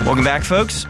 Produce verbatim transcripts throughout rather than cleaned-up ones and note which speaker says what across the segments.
Speaker 1: Welcome back, folks.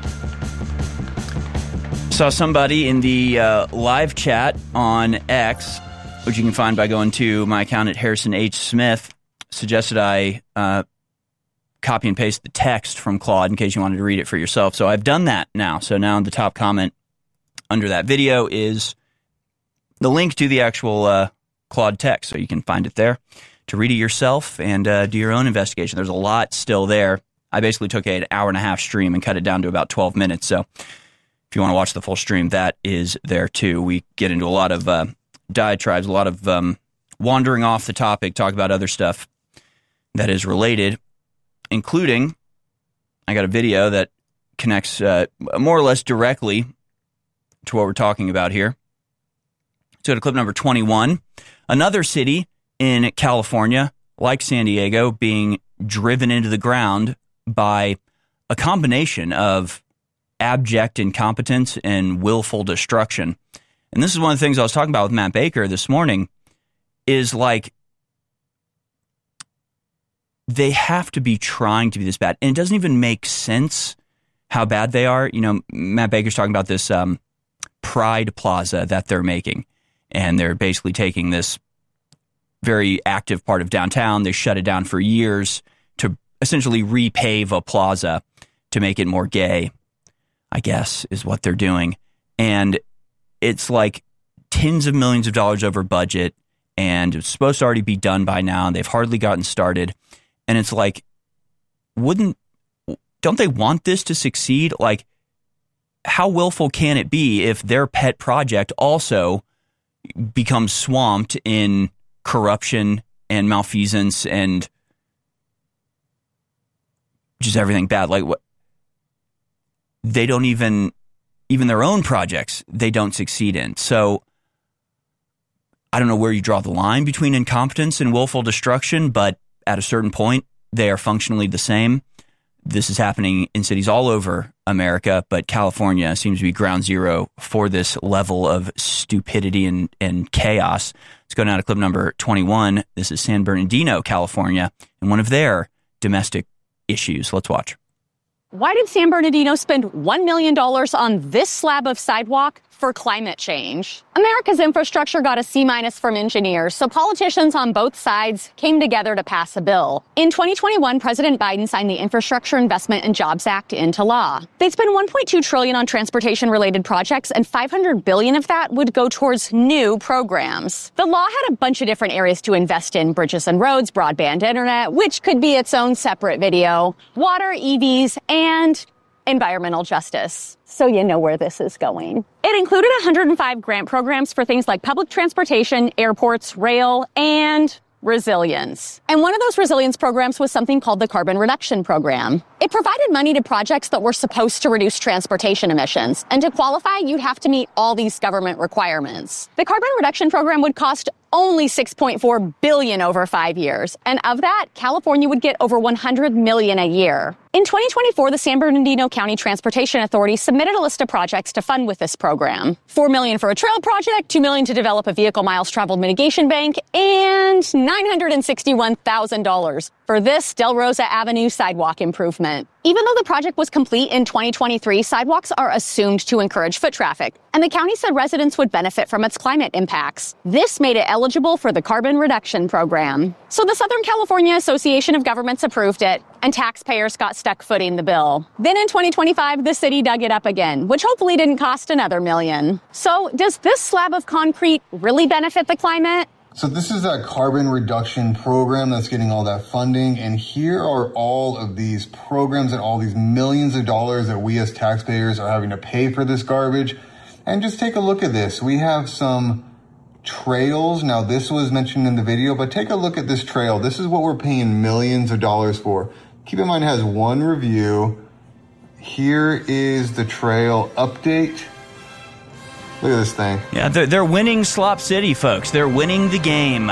Speaker 1: Saw somebody in the uh, live chat on X, which you can find by going to my account at Harrison H. Smith, suggested I uh, copy and paste the text from Claude in case you wanted to read it for yourself. So I've done that now. So now the top comment under that video is the link to the actual uh, Claude text. So you can find it there to read it yourself and uh, do your own investigation. There's a lot still there. I basically took an hour and a half stream and cut it down to about twelve minutes. So if you want to watch the full stream, that is there too. We get into a lot of uh, diatribes, a lot of um, wandering off the topic, talk about other stuff that is related, including, I got a video that connects uh, more or less directly to what we're talking about here. Let's go to clip number twenty-one. Another city in California, like San Diego, being driven into the ground by a combination of abject incompetence and willful destruction. And this is one of the things I was talking about with Matt Baker this morning, is like, they have to be trying to be this bad. And it doesn't even make sense how bad they are. You know, Matt Baker's talking about this um, Pride Plaza that they're making. And they're basically taking this very active part of downtown. They shut it down for years to essentially repave a plaza to make it more gay, I guess, is what they're doing. And it's like tens of millions of dollars over budget, and it's supposed to already be done by now, and they've hardly gotten started. And it's like, wouldn't, don't they want this to succeed? Like, how willful can it be if their pet project also becomes swamped in corruption and malfeasance and just everything bad? Like, what? They don't even, even their own projects, they don't succeed in. So I don't know where you draw the line between incompetence and willful destruction, but at a certain point, they are functionally the same. This is happening in cities all over America, but California seems to be ground zero for this level of stupidity and, and chaos. Let's go now to clip number twenty-one. This is San Bernardino, California, and one of their domestic issues. Let's watch.
Speaker 2: Why did San Bernardino spend one million dollars on this slab of sidewalk? For climate change. America's infrastructure got a C minus from engineers, so politicians on both sides came together to pass a bill. In twenty twenty-one, President Biden signed the Infrastructure Investment and Jobs Act into law. They'd spend one point two trillion dollars on transportation-related projects, and five hundred billion dollars of that would go towards new programs. The law had a bunch of different areas to invest in: bridges and roads, broadband internet, which could be its own separate video, water, E Vs, and environmental justice. So you know where this is going. It included one hundred five grant programs for things like public transportation, airports, rail, and resilience. And one of those resilience programs was something called the Carbon Reduction Program. It provided money to projects that were supposed to reduce transportation emissions. And to qualify, you'd have to meet all these government requirements. The Carbon Reduction Program would cost only six point four billion dollars over five years. And of that, California would get over one hundred million dollars a year. In twenty twenty-four, the San Bernardino County Transportation Authority submitted a list of projects to fund with this program. four million dollars for a trail project, two million dollars to develop a vehicle miles traveled mitigation bank, and nine hundred sixty-one thousand dollars for this Del Rosa Avenue sidewalk improvement. Even though the project was complete in twenty twenty-three, sidewalks are assumed to encourage foot traffic, and the county said residents would benefit from its climate impacts. This made it eligible for the Carbon Reduction Program. So the Southern California Association of Governments approved it, and taxpayers got stuck footing the bill. Then in twenty twenty-five, the city dug it up again, which hopefully didn't cost another million. So does this slab of concrete really benefit the climate?
Speaker 3: So this is that carbon reduction program that's getting all that funding. And here are all of these programs and all these millions of dollars that we as taxpayers are having to pay for this garbage. And just take a look at this. We have some trails. Now, this was mentioned in the video, but take a look at this trail. This is what we're paying millions of dollars for. Keep in mind, it has one review. Here is the trail update. Look at this thing.
Speaker 1: Yeah, they're, they're winning Slop City, folks. They're winning the game.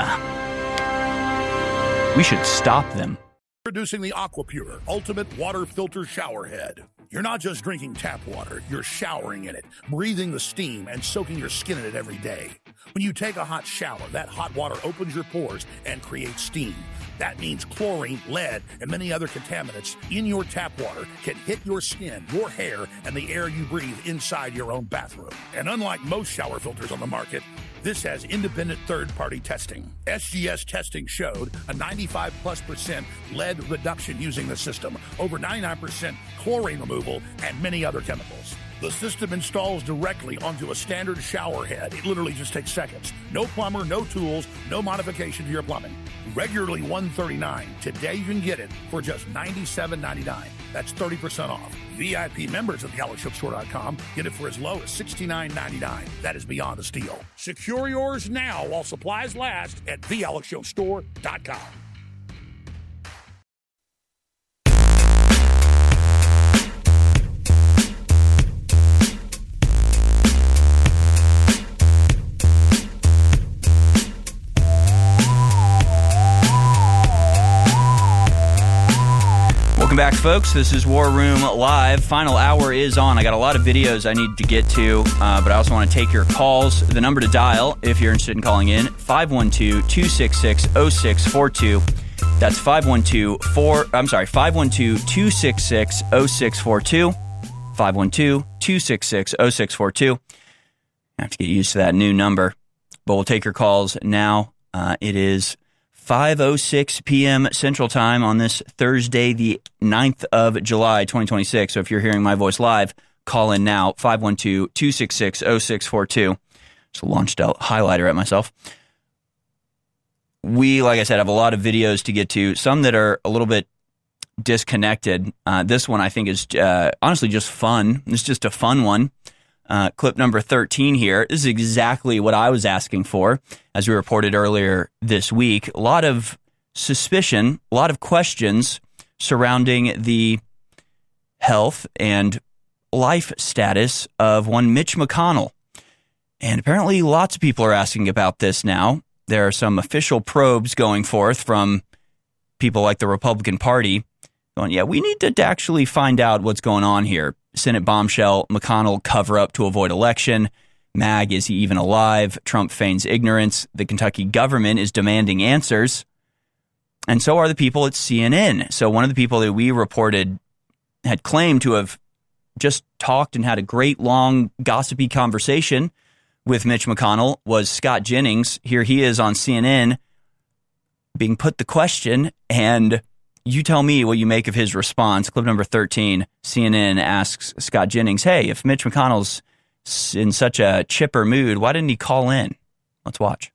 Speaker 1: We should stop them.
Speaker 4: Introducing the Aquapure Ultimate Water Filter Shower Head. You're not just drinking tap water, you're showering in it, breathing the steam, and soaking your skin in it every day. When you take a hot shower, that hot water opens your pores and creates steam. That means chlorine, lead, and many other contaminants in your tap water can hit your skin, your hair, and the air you breathe inside your own bathroom. And unlike most shower filters on the market, this has independent third-party testing. S G S testing showed a ninety-five plus percent lead reduction using the system, over ninety-nine percent chlorine removal, and many other chemicals. The system installs directly onto a standard shower head. It literally just takes seconds. No plumber, no tools, no modification to your plumbing. Regularly one hundred thirty-nine dollars. Today you can get it for just ninety-seven ninety-nine. That's thirty percent off. V I P members of the alex show store dot com get it for as low as sixty-nine ninety-nine. That is beyond a steal. Secure yours now while supplies last at the alex show store dot com.
Speaker 1: Welcome back, folks. This is War Room Live. Final hour is on. I got a lot of videos I need to get to, uh, but I also want to take your calls. The number to dial, if you're interested in calling in, five one two, two six six, zero six four two. That's five one two, four, I'm sorry, five one two, two six six, zero six four two. five one two, two six six, zero six four two. I have to get used to that new number, but we'll take your calls now. Uh, it is five oh six p.m. Central Time on this Thursday, the ninth of July, twenty twenty-six. So if you're hearing my voice live, call in now, five one two, two six six, zero six four two. Just launched a highlighter at myself. We, like I said, have a lot of videos to get to, some that are a little bit disconnected. Uh, this one, I think, is uh, honestly just fun. It's just a fun one. Uh, clip number thirteen here. This is exactly what I was asking for, as we reported earlier this week. A lot of suspicion, a lot of questions surrounding the health and life status of one Mitch McConnell. And apparently lots of people are asking about this now. There are some official probes going forth from people like the Republican Party going, yeah, we need to actually find out what's going on here. Senate bombshell, McConnell cover-up to avoid election. Mag, is he even alive? Trump feigns ignorance. The Kentucky government is demanding answers. And so are the people at C N N. So one of the people that we reported had claimed to have just talked and had a great, long, gossipy conversation with Mitch McConnell was Scott Jennings. Here he is on C N N being put the question, and you tell me what you make of his response. Clip number thirteen, C N N asks Scott Jennings, hey, if Mitch McConnell's in such a chipper mood, why didn't he call in? Let's watch.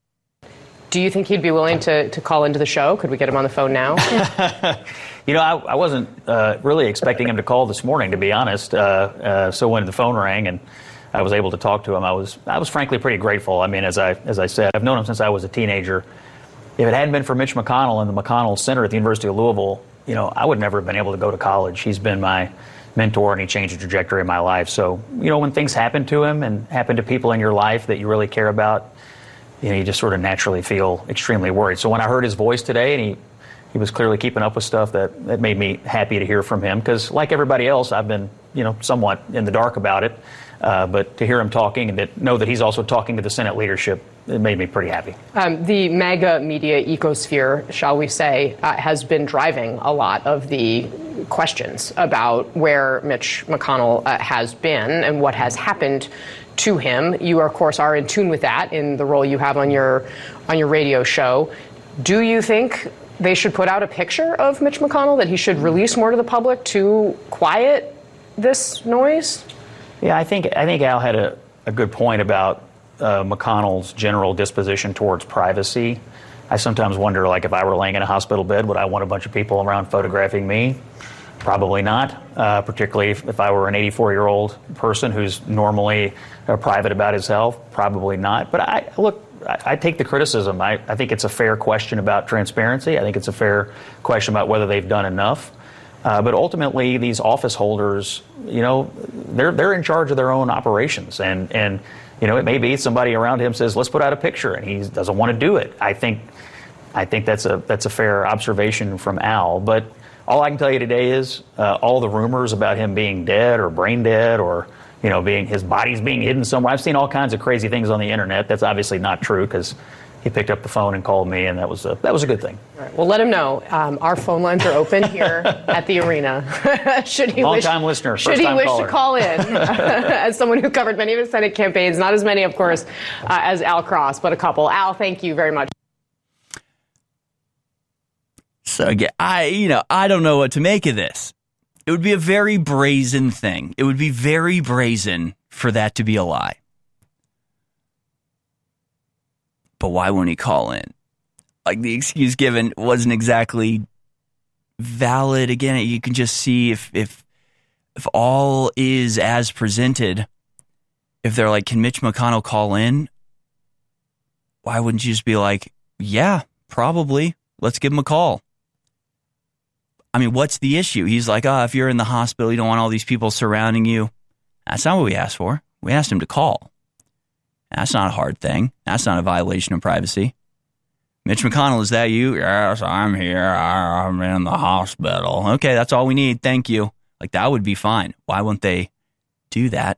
Speaker 5: Do you think he'd be willing to, to call into the show? Could we get him on the phone now?
Speaker 6: You know, I, I wasn't uh, really expecting him to call this morning, to be honest. Uh, uh, so when the phone rang and I was able to talk to him, I was I was frankly pretty grateful. I mean, as I as I said, I've known him since I was a teenager. If it hadn't been for Mitch McConnell and the McConnell Center at the University of Louisville, you know, I would never have been able to go to college. He's been my mentor, and he changed the trajectory of my life. So, you know, when things happen to him and happen to people in your life that you really care about, you know, you just sort of naturally feel extremely worried. So when I heard his voice today, and he, he was clearly keeping up with stuff, that, that made me happy to hear from him. Because like everybody else, I've been, you know, somewhat in the dark about it. Uh, but to hear him talking and to know that he's also talking to the Senate leadership, it made me pretty happy.
Speaker 5: Um, the MAGA media ecosphere, shall we say, uh, has been driving a lot of the questions about where Mitch McConnell uh, has been and what has happened to him. You, of course, are in tune with that in the role you have on your on your radio show. Do you think they should put out a picture of Mitch McConnell, that he should release more to the public to quiet this noise?
Speaker 6: Yeah, I think I think Al had a, a good point about uh, McConnell's general disposition towards privacy. I sometimes wonder, like, if I were laying in a hospital bed, would I want a bunch of people around photographing me? Probably not, uh, particularly if, if I were an eighty-four-year-old person who's normally uh, private about his health. Probably not. But I look, I, I take the criticism. I, I think it's a fair question about transparency. I think it's a fair question about whether they've done enough. Uh, but ultimately, these office holders, you know, they're they're in charge of their own operations, and and you know, it may be somebody around him says, let's put out a picture, and he doesn't want to do it. I think I think that's a that's a fair observation from Al. But all I can tell you today is uh, all the rumors about him being dead or brain dead or, you know, being his body's being hidden somewhere. I've seen all kinds of crazy things on the internet. That's obviously not true because he picked up the phone and called me, and that was a, that was a good thing.
Speaker 5: All right. Well, let him know. Um, our phone lines are open here at the arena. should he
Speaker 6: Long
Speaker 5: wish,
Speaker 6: time listener,
Speaker 5: should he wish
Speaker 6: caller.
Speaker 5: to call in, as someone who covered many of his Senate campaigns, not as many, of course, uh, as Al Cross, but a couple. Al, thank you very much.
Speaker 1: So again, I you know I don't know what to make of this. It would be a very brazen thing. It would be very brazen for that to be a lie. But why won't he call in? Like, the excuse given wasn't exactly valid. Again, you can just see if if if all is as presented, if they're like, can Mitch McConnell call in? Why wouldn't you just be like, yeah, probably. Let's give him a call. I mean, what's the issue? He's like, oh, if you're in the hospital, you don't want all these people surrounding you. That's not what we asked for. We asked him to call. That's not a hard thing. That's not a violation of privacy. Mitch McConnell, is that you? Yes, I'm here. I'm in the hospital. Okay, that's all we need. Thank you. Like, that would be fine. Why won't they do that?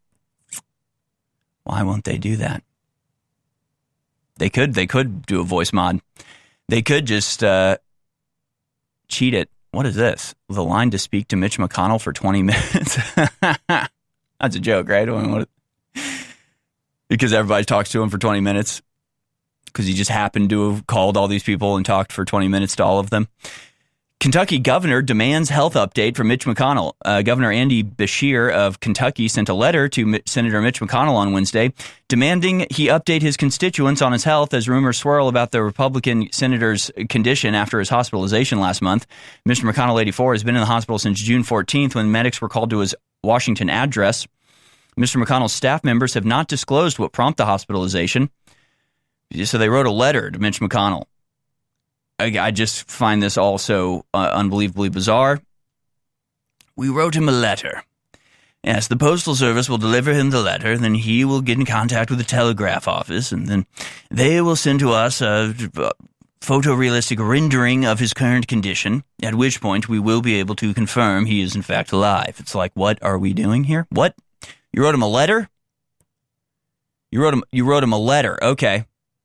Speaker 1: Why won't they do that? They could. They could do a voice mod. They could just uh, cheat it. What is this? The line to speak to Mitch McConnell for twenty minutes? That's a joke, right? I mean, what, because everybody talks to him for twenty minutes because he just happened to have called all these people and talked for twenty minutes to all of them. Kentucky governor demands health update from Mitch McConnell. Uh, Governor Andy Beshear of Kentucky sent a letter to M- Senator Mitch McConnell on Wednesday demanding he update his constituents on his health as rumors swirl about the Republican senator's condition after his hospitalization last month. Mister McConnell, eighty-four, has been in the hospital since June fourteenth when medics were called to his Washington address. Mister McConnell's staff members have not disclosed what prompted the hospitalization. So they wrote a letter to Mitch McConnell. I just find this also uh, unbelievably bizarre. We wrote him a letter. Yes, the Postal Service will deliver him the letter, then he will get in contact with the telegraph office, and then they will send to us a photorealistic rendering of his current condition, at which point we will be able to confirm he is in fact alive. It's like, what are we doing here? What? You wrote him a letter? You wrote him, you wrote him a letter. Okay.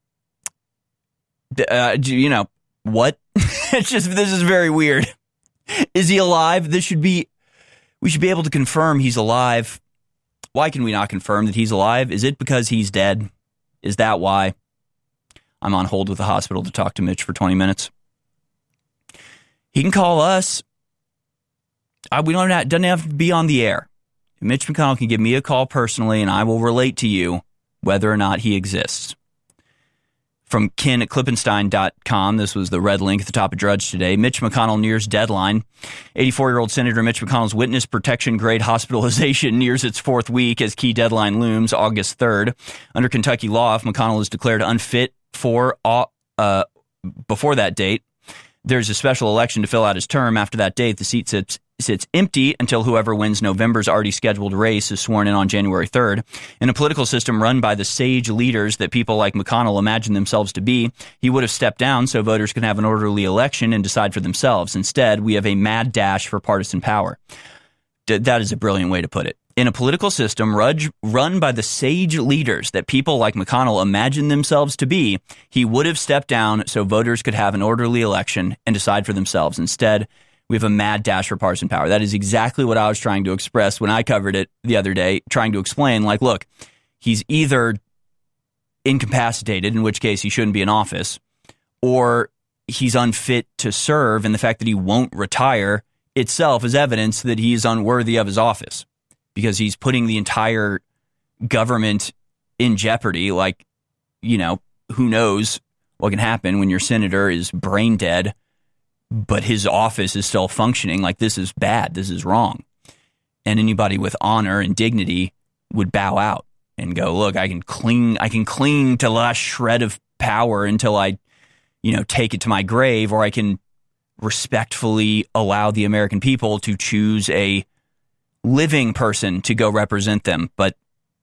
Speaker 1: Uh, you know, what? It's just, this is very weird. Is he alive? This should be, we should be able to confirm he's alive. Why can we not confirm that he's alive? Is it because he's dead? Is that why? I'm on hold with the hospital to talk to Mitch for twenty minutes. He can call us. I, we don't have, doesn't have to be on the air. Mitch McConnell can give me a call personally, and I will relate to you whether or not he exists. From Ken at Klippenstein dot com, this was the red link at the top of Drudge today. Mitch McConnell nears deadline. eighty-four-year-old Senator Mitch McConnell's witness protection grade hospitalization nears its fourth week as key deadline looms August third. Under Kentucky law, if McConnell is declared unfit for uh, before that date, there's a special election to fill out his term. After that date, the seat sits sits empty until whoever wins November's already scheduled race is sworn in on January third. In a political system run by the sage leaders that people like McConnell imagine themselves to be, he would have stepped down so voters can have an orderly election and decide for themselves. Instead, we have a mad dash for partisan power. D- that is a brilliant way to put it. In a political system run by the sage leaders that people like McConnell imagine themselves to be, he would have stepped down so voters could have an orderly election and decide for themselves. Instead, we have a mad dash for partisan power. That is exactly what I was trying to express when I covered it the other day, trying to explain, like, look, he's either incapacitated, in which case he shouldn't be in office, or he's unfit to serve, and the fact that he won't retire itself is evidence that he is unworthy of his office because he's putting the entire government in jeopardy. Like, you know, who knows what can happen when your senator is brain dead, but his office is still functioning. Like, this is bad. This is wrong. And anybody with honor and dignity would bow out and go, look, I can cling, I can cling to the last shred of power until I, you know, take it to my grave, or I can respectfully allow the American people to choose a living person to go represent them. But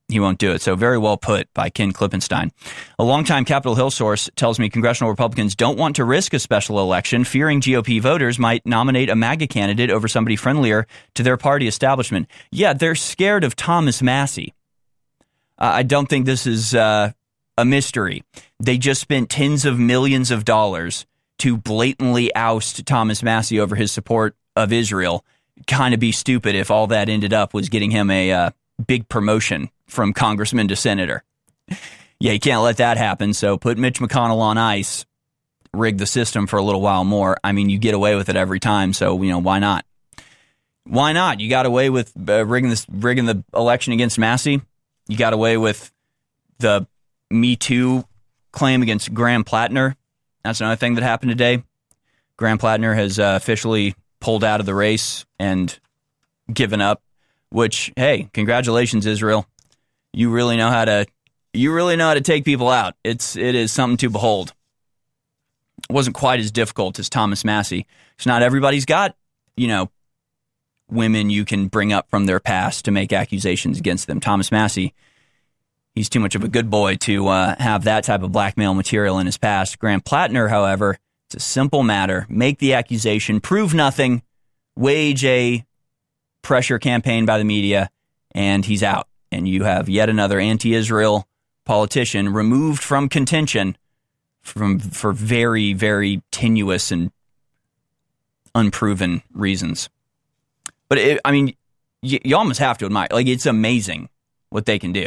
Speaker 1: He won't do it. So very well put by Ken Klippenstein. A longtime Capitol Hill source tells me congressional Republicans don't want to risk a special election, fearing G O P voters might nominate a MAGA candidate over somebody friendlier to their party establishment. Yeah, they're scared of Thomas Massie. Uh, I don't think this is uh, a mystery. They just spent tens of millions of dollars to blatantly oust Thomas Massie over his support of Israel. Kind of be stupid if all that ended up was getting him a uh, big promotion from congressman to senator. Yeah, you can't let that happen. So put Mitch McConnell on ice, rig the system for a little while more. I mean, you get away with it every time. So, you know, why not? Why not? You got away with uh, rigging this, rigging the election against Massie. You got away with the Me Too claim against Graham Plattner. That's another thing that happened today. Graham Plattner has uh, officially pulled out of the race and given up, which, hey, congratulations, Israel. You really know how to you really know how to take people out. It's it is something to behold. It wasn't quite as difficult as Thomas Massie. It's not everybody's got, you know, women you can bring up from their past to make accusations against them. Thomas Massie, he's too much of a good boy to uh, have that type of blackmail material in his past. Graham Plattner, however, it's a simple matter. Make the accusation, prove nothing, wage a pressure campaign by the media, and he's out. And you have yet another anti-Israel politician removed from contention from for very, very tenuous and unproven reasons. But, it, I mean, you, you almost have to admire, like, it's amazing what they can do.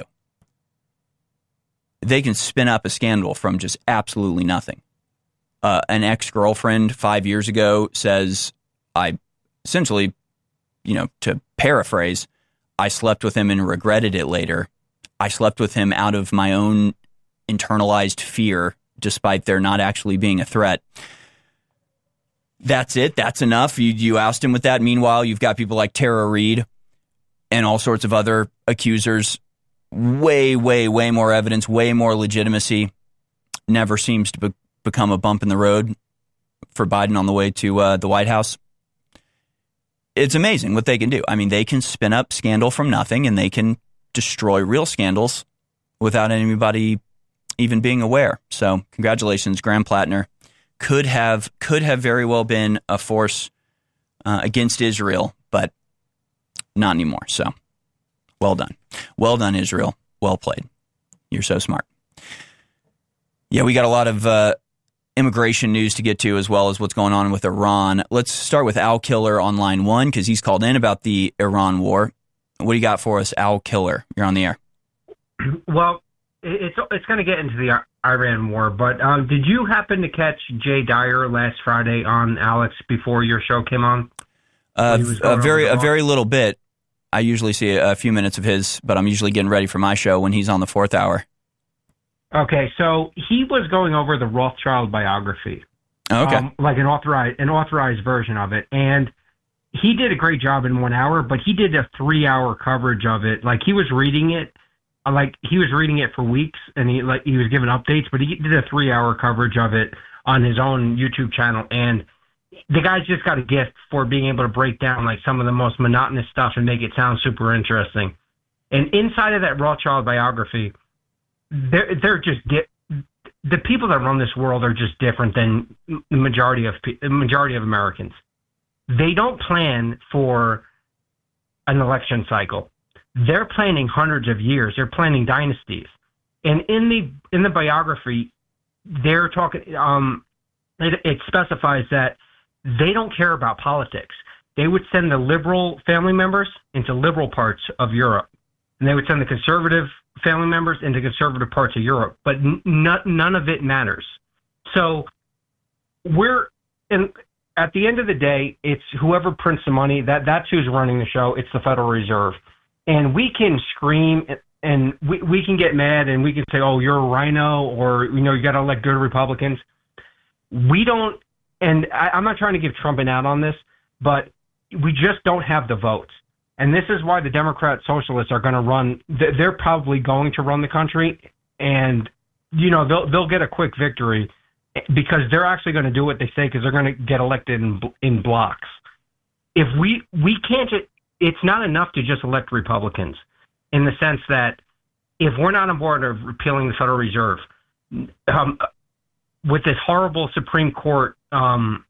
Speaker 1: They can spin up a scandal from just absolutely nothing. Uh, an ex-girlfriend five years ago says, I essentially, you know, to paraphrase, I slept with him and regretted it later. I slept with him out of my own internalized fear, despite there not actually being a threat. That's it. That's enough. You, you oust him with that. Meanwhile, you've got people like Tara Reid and all sorts of other accusers. Way, way, way more evidence, way more legitimacy. Never seems to be- become a bump in the road for Biden on the way to uh, the White House. It's amazing what they can do. I mean, they can spin up scandal from nothing, and they can destroy real scandals without anybody even being aware. So, congratulations, Graham Plattner. Could have could have very well been a force uh, against Israel, but not anymore. So, well done. Well done, Israel. Well played. You're so smart. Yeah, we got a lot of uh, immigration news to get to, as well as what's going on with Iran. Let's start with Al Killer on line one, because he's called in about the Iran war. What do you got for us, Al Killer? You're on the air.
Speaker 7: Well, it's it's going to get into the Iran war, but um, did you happen to catch Jay Dyer last Friday on Alex before your show came on?
Speaker 1: Uh, a very a very little bit. I usually see a few minutes of his, but I'm usually getting ready for my show when he's on the fourth hour.
Speaker 7: Okay, so he was going over the Rothschild biography,
Speaker 1: okay,
Speaker 7: um, like an authorized an authorized version of it, and he did a great job in one hour. But he did a three hour coverage of it. Like he was reading it, like he was reading it for weeks, and he like he was giving updates. But he did a three hour coverage of it on his own YouTube channel, and the guy's just got a gift for being able to break down like some of the most monotonous stuff and make it sound super interesting. And inside of that Rothschild biography, they're they're just di- the people that run this world are just different than the majority of the majority of Americans. They don't plan for an election cycle. They're planning hundreds of years. They're planning dynasties. And in the in the biography, they're talking. Um, it, it specifies that they don't care about politics. They would send the liberal family members into liberal parts of Europe, and they would send the conservative family members into conservative parts of Europe, but n- none of it matters. So we're in, at the end of the day, it's whoever prints the money, that that's who's running the show. It's the Federal Reserve. And we can scream and we, we can get mad and we can say, oh, you're a rhino, or, you know, you got to elect good Republicans. We don't, and I, I'm not trying to give Trump an out on this, but we just don't have the votes. And this is why the Democrat socialists are going to run. They're probably going to run the country, and you know they'll they'll get a quick victory because they're actually going to do what they say, because they're going to get elected in in blocks. If we we can't, just, it's not enough to just elect Republicans, in the sense that if we're not on board of repealing the Federal Reserve, um, with this horrible Supreme Court um,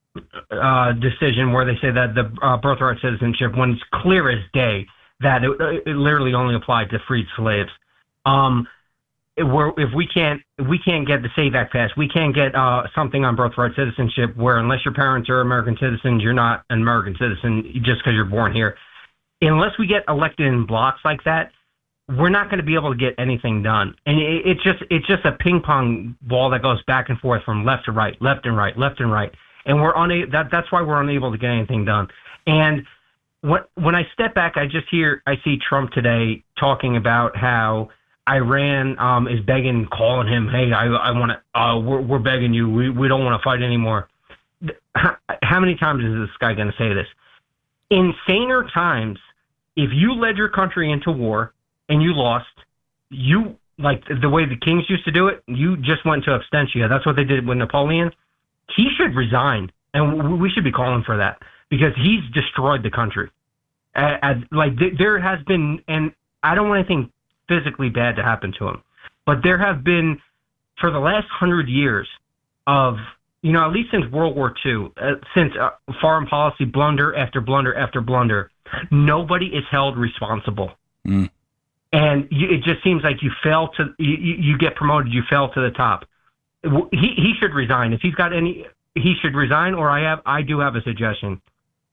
Speaker 7: uh, decision where they say that the uh, birthright citizenship, when it's clear as day that it, it literally only applied to freed slaves, um, if, we're, if we can't if we can't get the SAVE Act passed, we can't get uh, something on birthright citizenship where unless your parents are American citizens, you're not an American citizen just because you're born here. Unless we get elected in blocks like that, we're not going to be able to get anything done. And it, it's just it's just a ping pong ball that goes back and forth from left to right, left and right, left and right. And we're unable. That that's why we're unable to get anything done. And when when I step back, I just hear I see Trump today talking about how Iran um, is begging, calling him, hey, I I want to. Uh, we're we're begging you. We we don't want to fight anymore. How, how many times is this guy going to say this? In saner times, if you led your country into war and you lost, you, like the way the kings used to do it, you just went to abstentia. That's what they did with Napoleon. He should resign, and we should be calling for that because he's destroyed the country. Uh, uh, like th- there has been, and I don't want anything physically bad to happen to him, but there have been, for the last hundred years of, you know, at least since World War Two, uh, since uh, foreign policy blunder after blunder after blunder, nobody is held responsible. Mm. And you, it just seems like you fail to, you, you get promoted, you fell to the top. He he should resign. If he's got any, he should resign. Or I have, I do have a suggestion.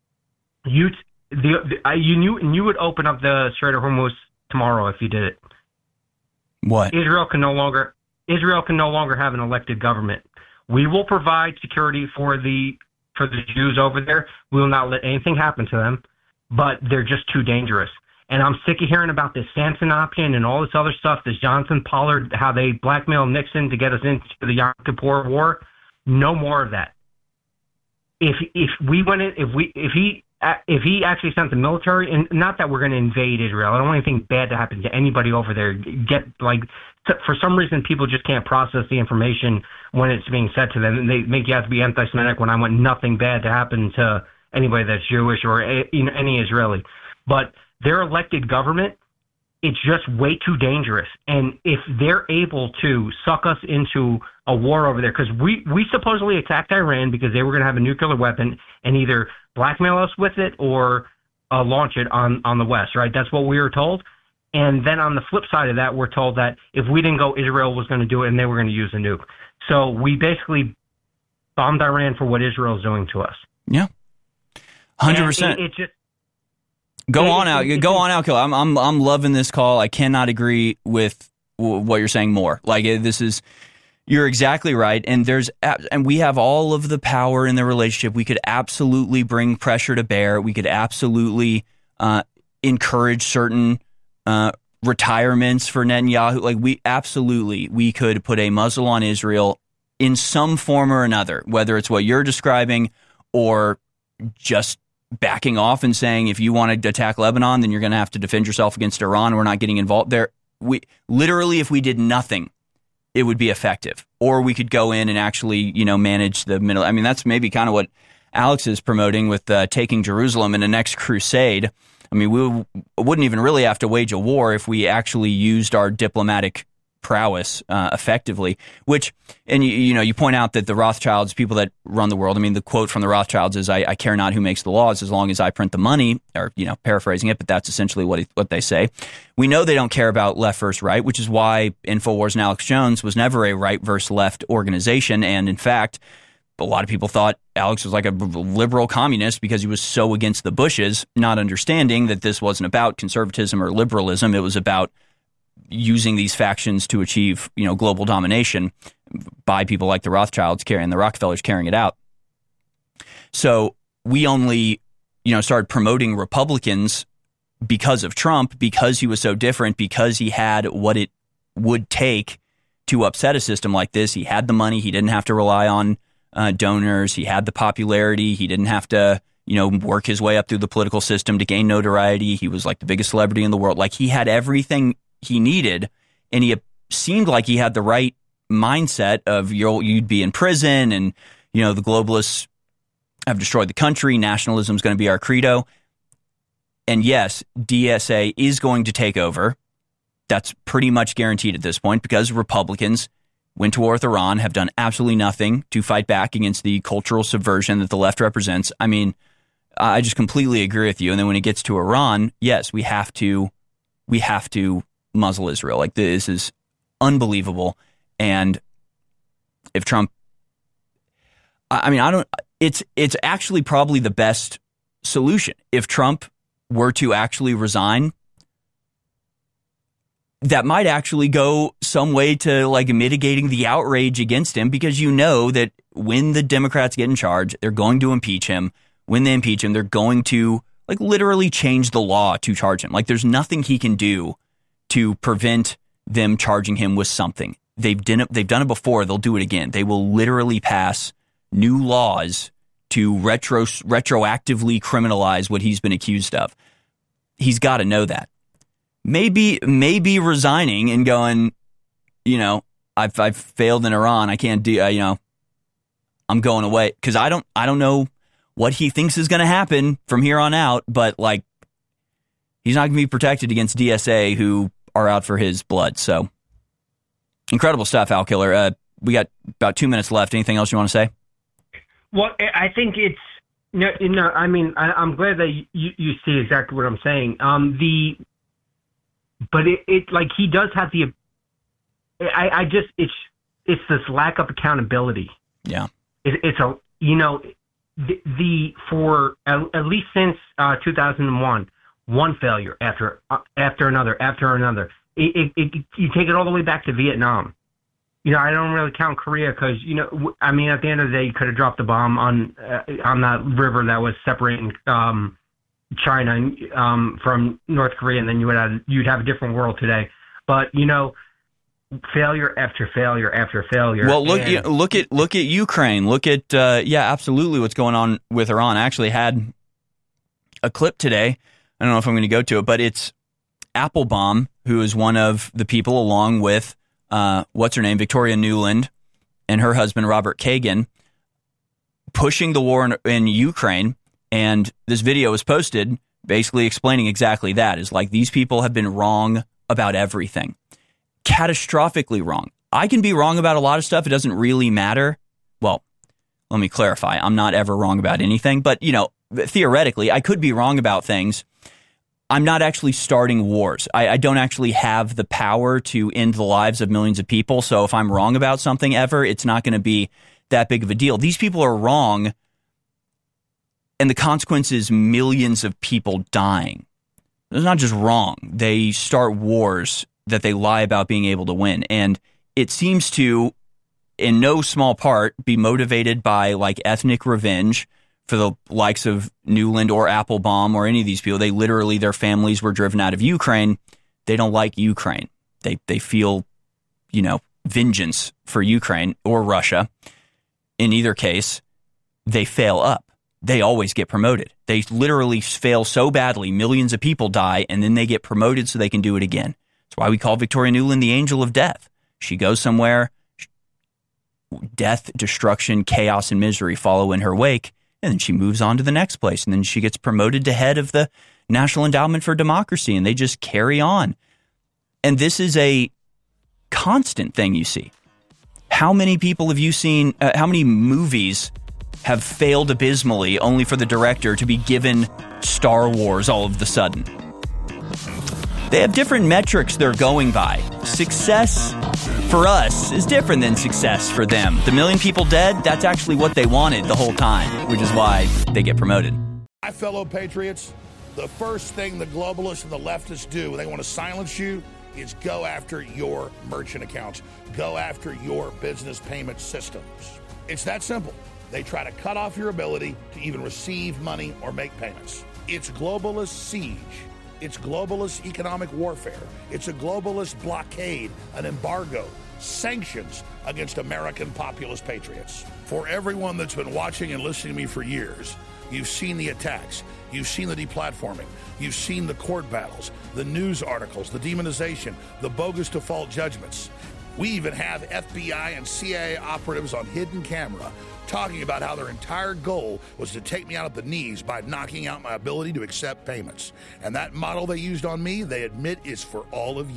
Speaker 7: You the, the you knew and you would open up the Strait of Hormuz tomorrow if you did it.
Speaker 1: What?
Speaker 7: Israel can no longer Israel can no longer have an elected government. We will provide security for the for the Jews over there. We will not let anything happen to them, but they're just too dangerous. And I'm sick of hearing about this Samson option and all this other stuff, this Johnson Pollard, how they blackmailed Nixon to get us into the Yom Kippur War. No more of that. If if we went in, if we if he if he actually sent the military, and not that we're going to invade Israel, I don't want anything bad to happen to anybody over there. Get like for some reason people just can't process the information when it's being said to them, and they make you have to be anti-Semitic when I want nothing bad to happen to anybody that's Jewish or you know, any Israeli, but their elected government, it's just way too dangerous. And if they're able to suck us into a war over there, because we, we supposedly attacked Iran because they were going to have a nuclear weapon and either blackmail us with it or uh, launch it on, on the West, right? That's what we were told. And then on the flip side of that, we're told that if we didn't go, Israel was going to do it and they were going to use a nuke. So we basically bombed Iran for what Israel's doing to us.
Speaker 1: Yeah. one hundred percent.
Speaker 7: It, it just,
Speaker 1: Go on out. Go on out, Killer. I'm I'm I'm loving this call. I cannot agree with w- what you're saying more. Like this is, you're exactly right. And there's and we have all of the power in the relationship. We could absolutely bring pressure to bear. We could absolutely uh, encourage certain uh, retirements for Netanyahu. Like we absolutely we could put a muzzle on Israel in some form or another, whether it's what you're describing or just backing off and saying, if you want to attack Lebanon, then you're going to have to defend yourself against Iran. We're not getting involved there. We literally, if we did nothing, it would be effective. Or we could go in and actually, you know, manage the middle. I mean, that's maybe kind of what Alex is promoting with uh, taking Jerusalem in the next crusade. I mean, we w- wouldn't even really have to wage a war if we actually used our diplomatic prowess uh, effectively, which, and you, you know, you point out that the Rothschilds, people that run the world, I mean, the quote from the Rothschilds is, I, I care not who makes the laws as long as I print the money, or, you know, paraphrasing it, but that's essentially what it, what they say. We know they don't care about left versus right, which is why InfoWars and Alex Jones was never a right versus left organization. And in fact, a lot of people thought Alex was like a liberal communist because he was so against the Bushes, not understanding that this wasn't about conservatism or liberalism. It was about using these factions to achieve, you know, global domination by people like the Rothschilds carrying the Rockefellers carrying it out. So we only, you know, started promoting Republicans because of Trump, because he was so different, because he had what it would take to upset a system like this. He had the money. He didn't have to rely on uh, donors. He had the popularity. He didn't have to, you know, work his way up through the political system to gain notoriety. He was like the biggest celebrity in the world. Like he had everything he needed, and he seemed like he had the right mindset of you'll, you'd be in prison, and you know the globalists have destroyed the country. Nationalism is going to be our credo, and yes, D S A is going to take over. That's pretty much guaranteed at this point because Republicans went to war with Iran, have done absolutely nothing to fight back against the cultural subversion that the left represents. I mean, I just completely agree with you. And then when it gets to Iran, yes, we have to, we have to muzzle Israel. Like, this is unbelievable. And if Trump, I mean, I don't, it's, it's actually probably the best solution. If Trump were to actually resign, that might actually go some way to like mitigating the outrage against him, because you know that when the Democrats get in charge, they're going to impeach him. When they impeach him, they're going to like literally change the law to charge him. Like, there's nothing he can do to prevent them charging him with something. They've done it, they've done it before. They'll do it again. They will literally pass new laws to retro retroactively criminalize what he's been accused of. He's got to know that. Maybe, maybe resigning and going, you know, I've I've failed in Iran. I can't do, uh, you know, I'm going away, because I don't I don't know what he thinks is going to happen from here on out. But like, he's not going to be protected against D S A, who are out for his blood. So incredible stuff, Al Killer. Uh, we got about two minutes left. Anything else you want to say?
Speaker 7: Well, I think it's no, no. I mean, I, I'm glad that you, you see exactly what I'm saying. Um, the But it, it like he does have the, I, I just, it's, it's this lack of accountability.
Speaker 1: Yeah.
Speaker 7: It, it's a, you know, the, the for at, at least since uh, two thousand one, one failure after, uh, after another, after another. It, it, it, you take it all the way back to Vietnam. You know, I don't really count Korea because, you know, I mean, at the end of the day, you could have dropped the bomb on, uh, on that river that was separating, um, China um, from North Korea, and then you would have, you'd have a different world today. But you know, failure after failure after failure.
Speaker 1: Well, look,
Speaker 7: and,
Speaker 1: you know, look at look at Ukraine. Look at uh, yeah, absolutely. What's going on with Iran? I actually had a clip today. I don't know if I'm going to go to it, but it's Applebaum, who is one of the people, along with uh, what's her name, Victoria Nuland, and her husband Robert Kagan, pushing the war in, in Ukraine. And this video was posted basically explaining exactly that. Is like, these people have been wrong about everything. Catastrophically wrong. I can be wrong about a lot of stuff. It doesn't really matter. Well, let me clarify. I'm not ever wrong about anything. But, you know, theoretically, I could be wrong about things. I'm not actually starting wars. I, I don't actually have the power to end the lives of millions of people. So if I'm wrong about something ever, it's not going to be that big of a deal. These people are wrong. And the consequence is millions of people dying. It's not just wrong. They start wars that they lie about being able to win. And it seems to, in no small part, be motivated by like ethnic revenge for the likes of Nuland or Applebaum or any of these people. They literally, their families were driven out of Ukraine. They don't like Ukraine. They, they feel, you know, vengeance for Ukraine or Russia. In either case, they fail up. They always get promoted. They literally fail so badly, millions of people die, and then they get promoted so they can do it again. That's why we call Victoria Nuland the angel of death. She goes somewhere, death, destruction, chaos, and misery follow in her wake, and then she moves on to the next place, and then she gets promoted to head of the National Endowment for Democracy, and they just carry on. And this is a constant thing you see. How many people have you seen, uh, how many movies have failed abysmally only for the director to be given Star Wars all of the sudden? They have different metrics they're going by. Success for us is different than success for them. The million people dead, that's actually what they wanted the whole time, which is why they get promoted.
Speaker 4: My fellow patriots, the first thing the globalists and the leftists do when they want to silence you is go after your merchant accounts, go after your business payment systems. It's that simple. They try to cut off your ability to even receive money or make payments. It's globalist siege. It's globalist economic warfare. It's a globalist blockade, an embargo, sanctions against American populist patriots. For everyone that's been watching and listening to me for years, you've seen the attacks. You've seen the deplatforming. You've seen the court battles, the news articles, the demonization, the bogus default judgments. We even have F B I and C I A operatives on hidden camera talking about how their entire goal was to take me out at the knees by knocking out my ability to accept payments. And that model they used on me, they admit, is for all of you.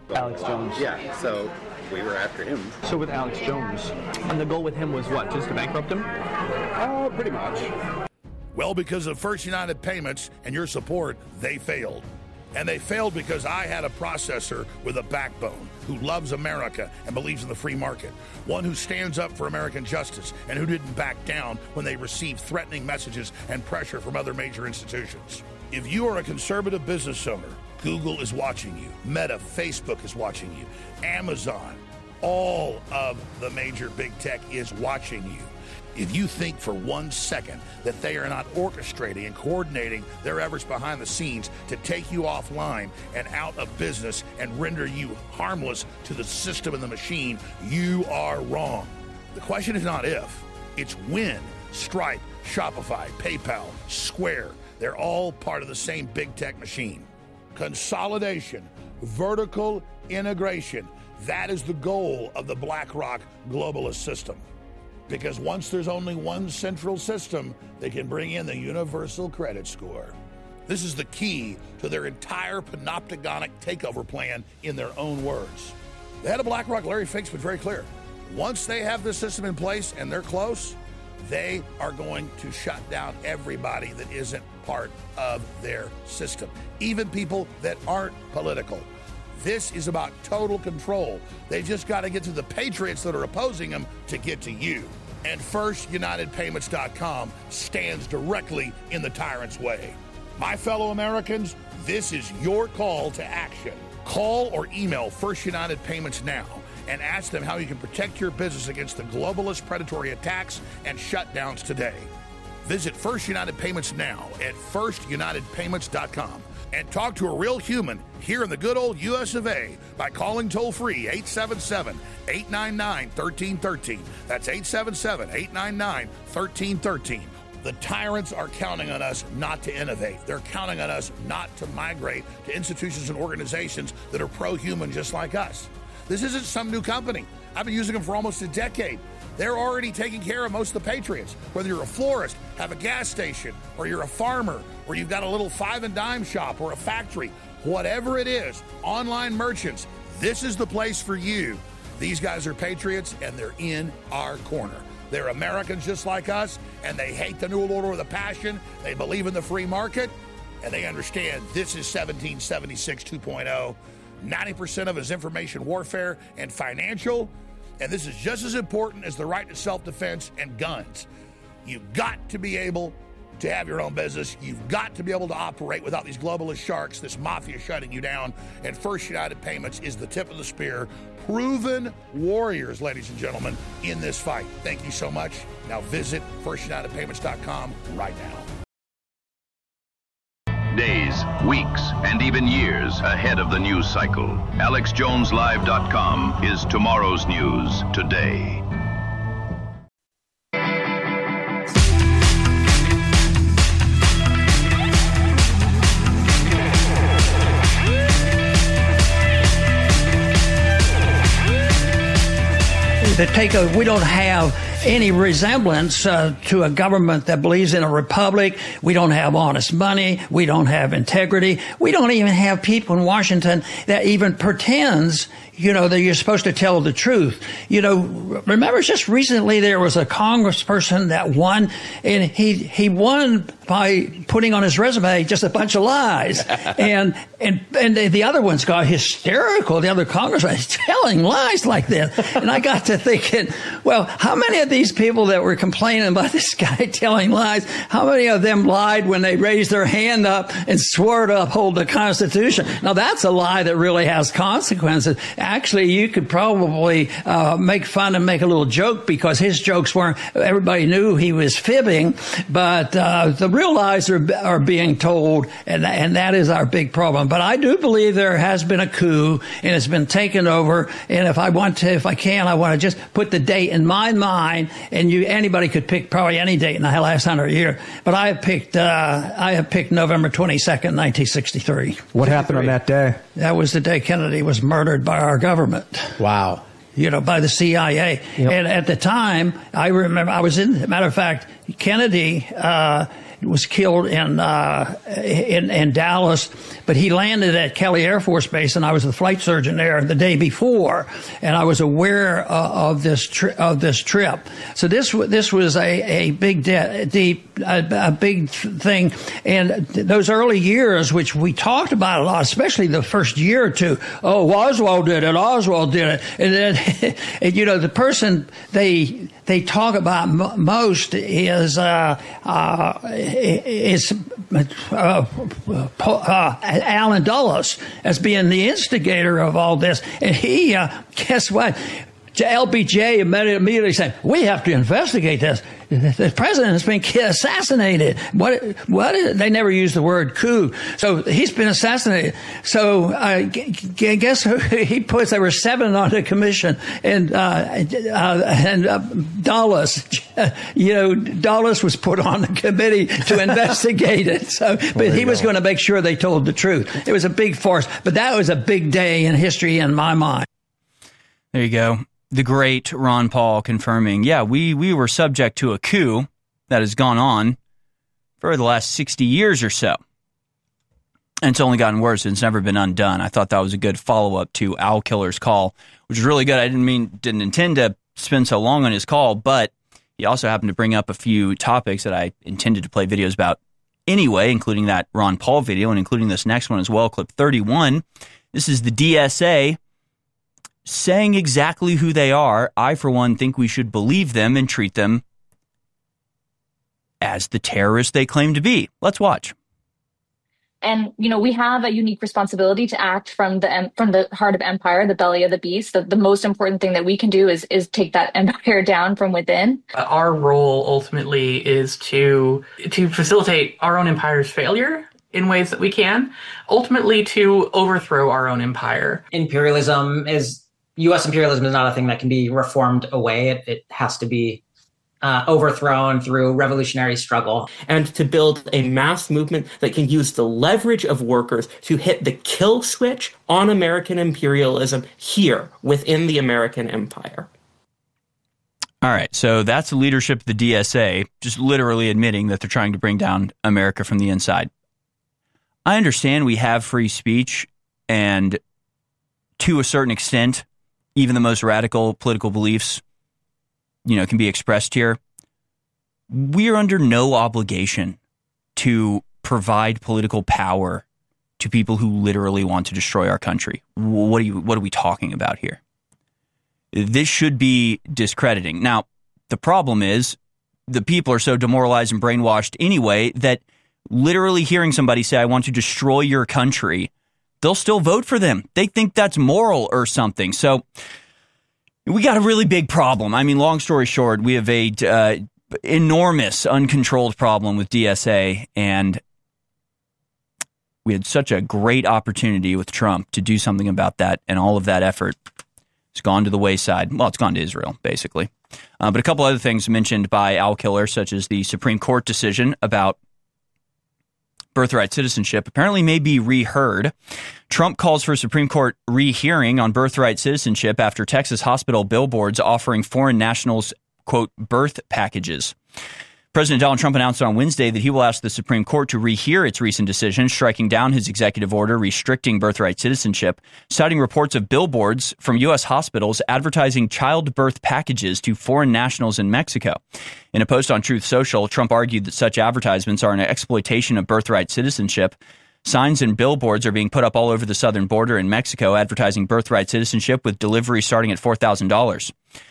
Speaker 8: Alex Jones.
Speaker 9: Yeah, so we were after him.
Speaker 8: So with Alex Jones, and the goal with him was what, just to bankrupt him?
Speaker 9: Uh, pretty much.
Speaker 4: Well, because of First United Payments and your support, they failed. And they failed because I had a processor with a backbone who loves America and believes in the free market. One who stands up for American justice and who didn't back down when they received threatening messages and pressure from other major institutions. If you are a conservative business owner, Google is watching you. Meta, Facebook is watching you. Amazon, all of the major big tech is watching you. If you think for one second that they are not orchestrating and coordinating their efforts behind the scenes to take you offline and out of business and render you harmless to the system and the machine, you are wrong. The question is not if, it's when. Stripe, Shopify, PayPal, Square, they're all part of the same big tech machine. Consolidation, vertical integration, that is the goal of the BlackRock globalist system. Because once there's only one central system, they can bring in the universal credit score. This is the key to their entire panopticonic takeover plan in their own words. The head of BlackRock, Larry Fink, was very clear. Once they have this system in place and they're close, they are going to shut down everybody that isn't part of their system, even people that aren't political. This is about total control. They just got to get to the patriots that are opposing them to get to you. And First United Payments dot com stands directly in the tyrant's way. My fellow Americans, this is your call to action. Call or email First United Payments now and ask them how you can protect your business against the globalist predatory attacks and shutdowns today. Visit First United Payments now at First United Payments dot com. And talk to a real human here in the good old U S of A by calling toll-free eight seven seven, eight nine nine, one three one three. That's eight seven seven, eight nine nine, one three one three. The tyrants are counting on us not to innovate. They're counting on us not to migrate to institutions and organizations that are pro-human just like us. This isn't some new company. I've been using them for almost a decade. They're already taking care of most of the patriots. Whether you're a florist, have a gas station, or you're a farmer, or you've got a little five and dime shop or a factory, whatever it is, online merchants, this is the place for you. These guys are patriots, and they're in our corner. They're Americans just like us, and they hate the New World Order with a passion. They believe in the free market, and they understand this is seventeen seventy-six two point oh. ninety percent of it is information warfare and financial. And this is just as important as the right to self-defense and guns. You've got to be able to have your own business. You've got to be able to operate without these globalist sharks, this mafia shutting you down. And First United Payments is the tip of the spear. Proven warriors, ladies and gentlemen, in this fight. Thank you so much. Now visit First United Payments dot com right now.
Speaker 10: Days, weeks, and even years ahead of the news cycle. Alex Jones Live dot com is tomorrow's news today.
Speaker 11: That take a, we don't have any resemblance uh, to a government that believes in a republic. We don't have honest money. We don't have integrity. We don't even have people in Washington that even pretends, you know, that you're supposed to tell the truth. You know, remember just recently there was a congressperson that won, and he he won by putting on his resume just a bunch of lies. and and and the other ones got hysterical. The other congressman telling lies like this. And I got to thinking, well, how many of these people that were complaining about this guy telling lies, how many of them lied when they raised their hand up and swore to uphold the Constitution? Now, that's a lie that really has consequences. Actually, you could probably uh, make fun and make a little joke because his jokes weren't, everybody knew he was fibbing, but uh, the real lies are, are being told, and, and that is our big problem. But I do believe there has been a coup, and it's been taken over, and if I want to, if I can, I want to just put the date in my mind, and you anybody could pick probably any date in the last hundred years, but I have picked uh, I have picked November twenty-second, nineteen sixty-three.
Speaker 12: What happened on that day?
Speaker 11: That was the day Kennedy was murdered by our government.
Speaker 12: Wow.
Speaker 11: You know, by the C I A. Yep. And at the time, I remember I was in, as a matter of fact, Kennedy, uh, was killed in, uh, in, in Dallas, but he landed at Kelly Air Force Base, and I was the flight surgeon there the day before, and I was aware uh, of this tri- of this trip. So this this was a a big de- deep a, a big thing, and those early years, which we talked about a lot, especially the first year or two. Oh, Oswald did it. Oswald did it, and then and, you know, the person they they talk about m- most is uh, uh, is uh, uh, Alan Dulles as being the instigator of all this, and he uh, guess what? L B J immediately said, "We have to investigate this. The president has been assassinated." What? What? Is, they never used the word coup. So he's been assassinated. So uh, guess who he puts? There were seven on the commission, and uh, uh, and uh, Dulles, you know, Dulles was put on the committee to investigate it. So, but well, he was going to make sure they told the truth. It was a big farce, but that was a big day in history in my mind.
Speaker 1: There you go. The great Ron Paul confirming, yeah, we, we were subject to a coup that has gone on for the last sixty years or so. And it's only gotten worse. It's never been undone. I thought that was a good follow-up to Owl Killer's call, which is really good. I didn't mean, didn't intend to spend so long on his call, but he also happened to bring up a few topics that I intended to play videos about anyway, including that Ron Paul video and including this next one as well, clip thirty-one. This is the D S A saying exactly who they are. I, for one, think we should believe them and treat them as the terrorists they claim to be. Let's watch.
Speaker 12: And, you know, we have a unique responsibility to act from the from the heart of empire, the belly of the beast. The, the most important thing that we can do is is take that empire down from within.
Speaker 13: Our role ultimately is to to facilitate our own empire's failure in ways that we can, ultimately to overthrow our own empire.
Speaker 14: Imperialism is U S imperialism is not a thing that can be reformed away. It, it has to be uh, overthrown through revolutionary struggle.
Speaker 15: And to build a mass movement that can use the leverage of workers to hit the kill switch on American imperialism here within the American empire.
Speaker 1: All right, so that's the leadership of the D S A, just literally admitting that they're trying to bring down America from the inside. I understand we have free speech, and to a certain extent, even the most radical political beliefs, you know, can be expressed here. We are under no obligation to provide political power to people who literally want to destroy our country. What are you, what are we talking about here? This should be discrediting. Now, the problem is the people are so demoralized and brainwashed anyway that literally hearing somebody say, "I want to destroy your country," they'll still vote for them. They think that's moral or something. So we got a really big problem. I mean, long story short, we have a uh, enormous uncontrolled problem with D S A, and we had such a great opportunity with Trump to do something about that, and all of that effort has gone to the wayside. Well, it's gone to Israel, basically. Uh, but a couple other things mentioned by Owl Killer, such as the Supreme Court decision about birthright citizenship, apparently may be reheard. Trump calls for a Supreme Court rehearing on birthright citizenship after Texas hospital billboards offering foreign nationals, quote, birth packages. President Donald Trump announced on Wednesday that he will ask the Supreme Court to rehear its recent decision, striking down his executive order restricting birthright citizenship, citing reports of billboards from U S hospitals advertising childbirth packages to foreign nationals in Mexico. In a post on Truth Social, Trump argued that such advertisements are an exploitation of birthright citizenship. Signs and billboards are being put up all over the southern border in Mexico advertising birthright citizenship with delivery starting at four thousand dollars.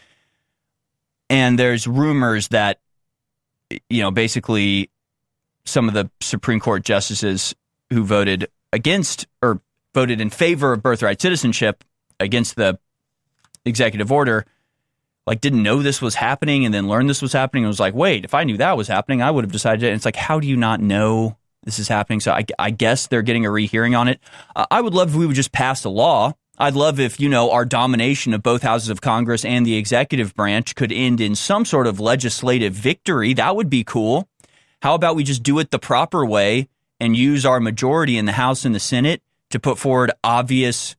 Speaker 1: And there's rumors that, you know, basically some of the Supreme Court justices who voted against or voted in favor of birthright citizenship against the executive order, like didn't know this was happening and then learned this was happening and was like, wait, if I knew that was happening, I would have decided it. And it's like, how do you not know this is happening? So I, I guess they're getting a rehearing on it. Uh, I would love if we would just pass a law. I'd love if, you know, our domination of both houses of Congress and the executive branch could end in some sort of legislative victory. That would be cool. How about we just do it the proper way and use our majority in the House and the Senate to put forward obvious,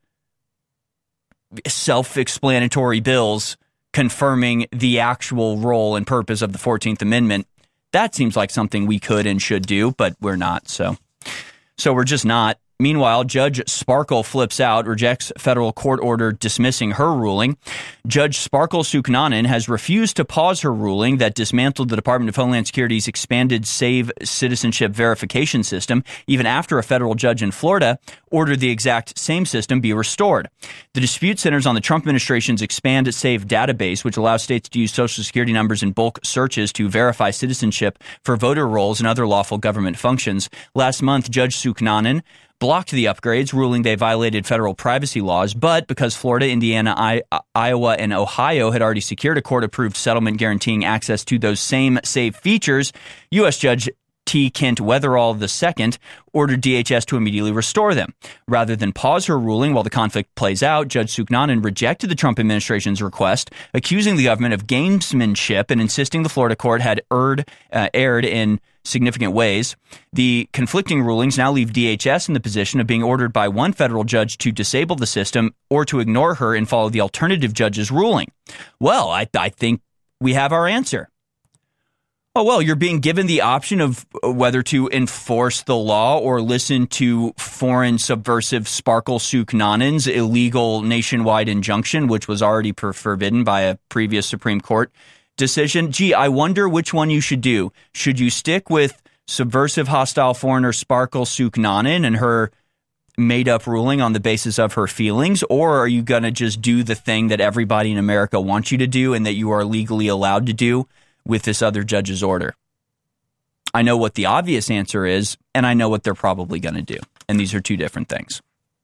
Speaker 1: self-explanatory bills confirming the actual role and purpose of the fourteenth Amendment. That seems like something we could and should do, but we're not. So, so we're just not. Meanwhile, Judge Sparkle flips out, rejects federal court order dismissing her ruling. Judge Sparkle Suknanen has refused to pause her ruling that dismantled the Department of Homeland Security's expanded SAVE citizenship verification system, even after a federal judge in Florida ordered the exact same system be restored. The dispute centers on the Trump administration's Expand SAVE database, which allows states to use Social Security numbers in bulk searches to verify citizenship for voter rolls and other lawful government functions. Last month, Judge Suknanen blocked the upgrades, ruling they violated federal privacy laws, but because Florida, Indiana, I- Iowa, and Ohio had already secured a court-approved settlement guaranteeing access to those same SAVE features, U S. Judge T. Kent Wetherall the Second ordered D H S to immediately restore them. Rather than pause her ruling while the conflict plays out, Judge Suknanen rejected the Trump administration's request, accusing the government of gamesmanship and insisting the Florida court had erred, uh, erred in significant ways. The conflicting rulings now leave D H S in the position of being ordered by one federal judge to disable the system or to ignore her and follow the alternative judge's ruling. Well, I, I think we have our answer. Oh, well, you're being given the option of whether to enforce the law or listen to foreign subversive Sparkle Suknanen's illegal nationwide injunction, which was already per- forbidden by a previous Supreme Court decision. Gee, I wonder which one you should do. Should you stick with subversive hostile foreigner Sparkle Suknanen and her made-up ruling on the basis of her feelings, or are you going to just do the thing that everybody in America wants you to do and that you are legally allowed to do with this other judge's order? I know what the obvious answer is, and I know what they're probably going to do. And these are two different things.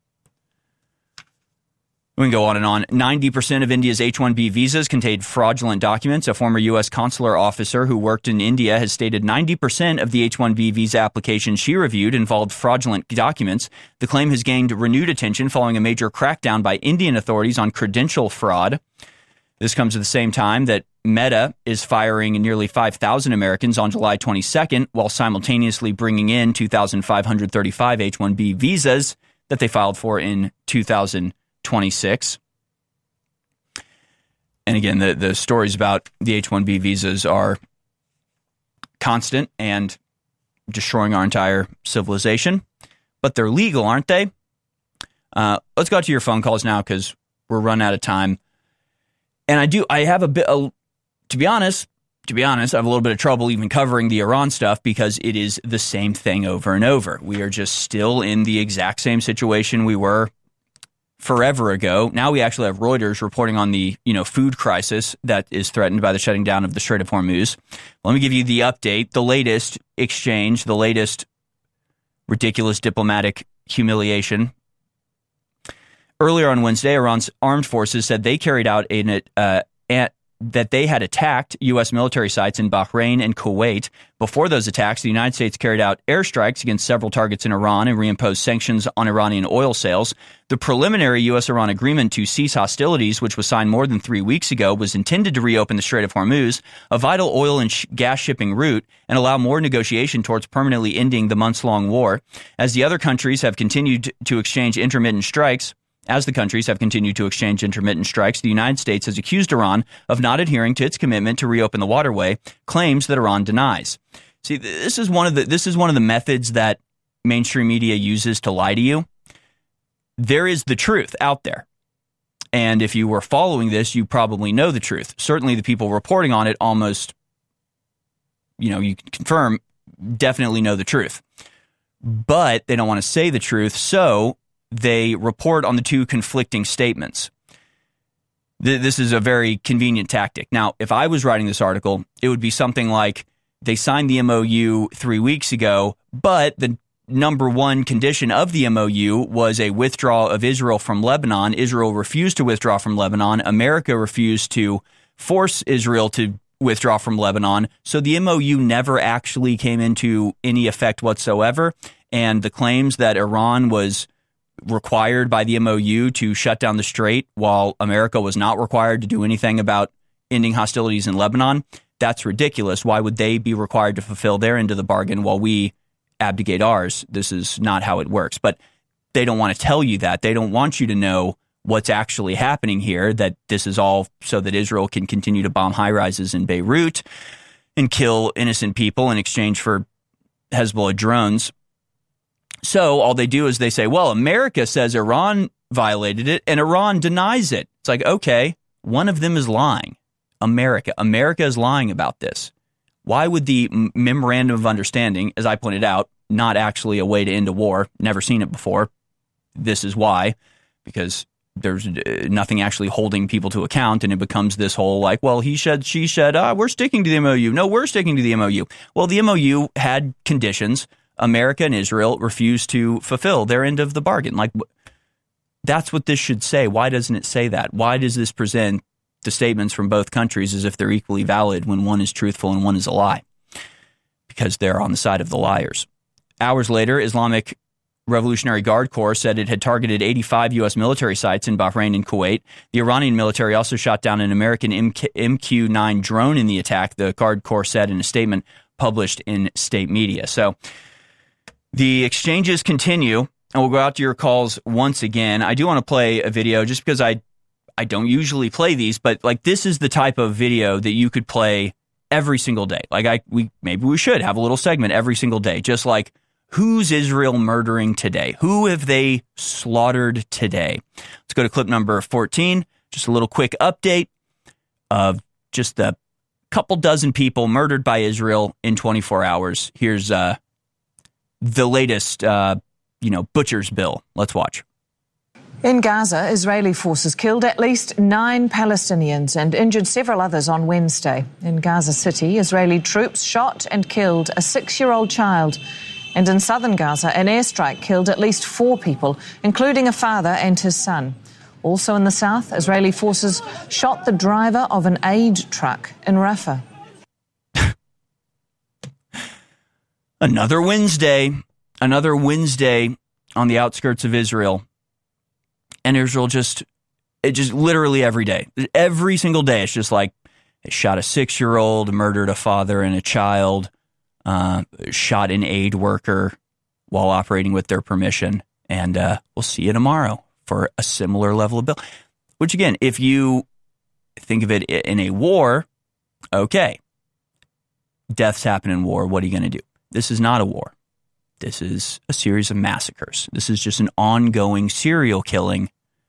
Speaker 1: We can go on and on. ninety percent of India's H one B visas contained fraudulent documents. A former U S consular officer who worked in India has stated ninety percent of the H one B visa applications she reviewed involved fraudulent documents. The claim has gained renewed attention following a major crackdown by Indian authorities on credential fraud. This comes at the same time that Meta is firing nearly five thousand Americans on July twenty-second, while simultaneously bringing in two thousand five hundred thirty-five H one B visas that they filed for in two thousand twenty-six. And again, the, the stories about the H one B visas are constant and destroying our entire civilization. But they're legal, aren't they? Uh, let's go to your phone calls now because we're running out of time. And I do, I have a bit, uh, to be honest, to be honest, I have a little bit of trouble even covering the Iran stuff because it is the same thing over and over. We are just still in the exact same situation we were forever ago. Now we actually have Reuters reporting on the, you know, food crisis that is threatened by the shutting down of the Strait of Hormuz. Let me give you the update, the latest exchange, the latest ridiculous diplomatic humiliation. Earlier on Wednesday, Iran's armed forces said they carried out a, uh, a, that they had attacked U S military sites in Bahrain and Kuwait. Before those attacks, the United States carried out airstrikes against several targets in Iran and reimposed sanctions on Iranian oil sales. The preliminary U S-Iran agreement to cease hostilities, which was signed more than three weeks ago, was intended to reopen the Strait of Hormuz, a vital oil and sh- gas shipping route, and allow more negotiation towards permanently ending the months-long war. As the other countries have continued to exchange intermittent strikes, As the countries have continued to exchange intermittent strikes, the United States has accused Iran of not adhering to its commitment to reopen the waterway, claims that Iran denies. See, this is one of the this is one of the methods that mainstream media uses to lie to you. There is the truth out there. And if you were following this, you probably know the truth. Certainly the people reporting on it almost, you know, you can confirm, definitely know the truth. But they don't want to say the truth, so they report on the two conflicting statements. This is a very convenient tactic. Now, if I was writing this article, it would be something like, they signed the M O U three weeks ago, but the number one condition of the M O U was a withdrawal of Israel from Lebanon. Israel refused to withdraw from Lebanon. America refused to force Israel to withdraw from Lebanon. So the M O U never actually came into any effect whatsoever. And the claims that Iran was required by the M O U to shut down the strait while America was not required to do anything about ending hostilities in Lebanon, that's ridiculous. Why would they be required to fulfill their end of the bargain while we abdicate ours? This is not how it works. But they don't want to tell you that. They don't want you to know what's actually happening here, that this is all so that Israel can continue to bomb high-rises in Beirut. and kill innocent people in exchange for Hezbollah drones. So all they do is they say, well, America says Iran violated it, and Iran denies it. It's like, okay, one of them is lying. America. America is lying about this. Why would the memorandum of understanding, as I pointed out, not actually a way to end a war? Never seen it before. This is why, because there's nothing actually holding people to account, and it becomes this whole like, well, he said, she said, ah, we're sticking to the M O U. No, we're sticking to the M O U. Well, the M O U had conditions. America and Israel refused to fulfill their end of the bargain. Like, that's what this should say. Why doesn't it say that? Why does this present the statements from both countries as if they're equally valid when one is truthful and one is a lie? Because they're on the side of the liars. Hours later, Islamic Revolutionary Guard Corps said it had targeted eighty-five U S military sites in Bahrain and Kuwait. The Iranian military also shot down an American M Q nine drone in the attack, the Guard Corps said in a statement published in state media. So the exchanges continue, and we'll go out to your calls once again. I do want to play a video just because I I don't usually play these, but like this is the type of video that you could play every single day. Like I we maybe we should have a little segment every single day, just like who's Israel murdering today? Who have they slaughtered today? Let's go to clip number fourteen. Just a little quick update of just a couple dozen people murdered by Israel in twenty-four hours. Here's uh, the latest, uh, you know, butcher's bill. Let's watch.
Speaker 16: In Gaza, Israeli forces killed at least nine Palestinians and injured several others on Wednesday. In Gaza City, Israeli troops shot and killed a six-year-old child. And in southern Gaza, an airstrike killed at least four people, including a father and his son. Also in the south, Israeli forces shot the driver of an aid truck in Rafah.
Speaker 1: Another Wednesday, another Wednesday on the outskirts of Israel. And Israel just, it just literally every day, every single day, it's just like, they shot a six-year-old, murdered a father and a child, uh, shot an aid worker while operating with their permission. And uh, we'll see you tomorrow for a similar level of bill. Which again, if you think of it in a war, okay, deaths happen in war. What are you going to do? This is not a war. This is a series of massacres. This is just an ongoing serial killing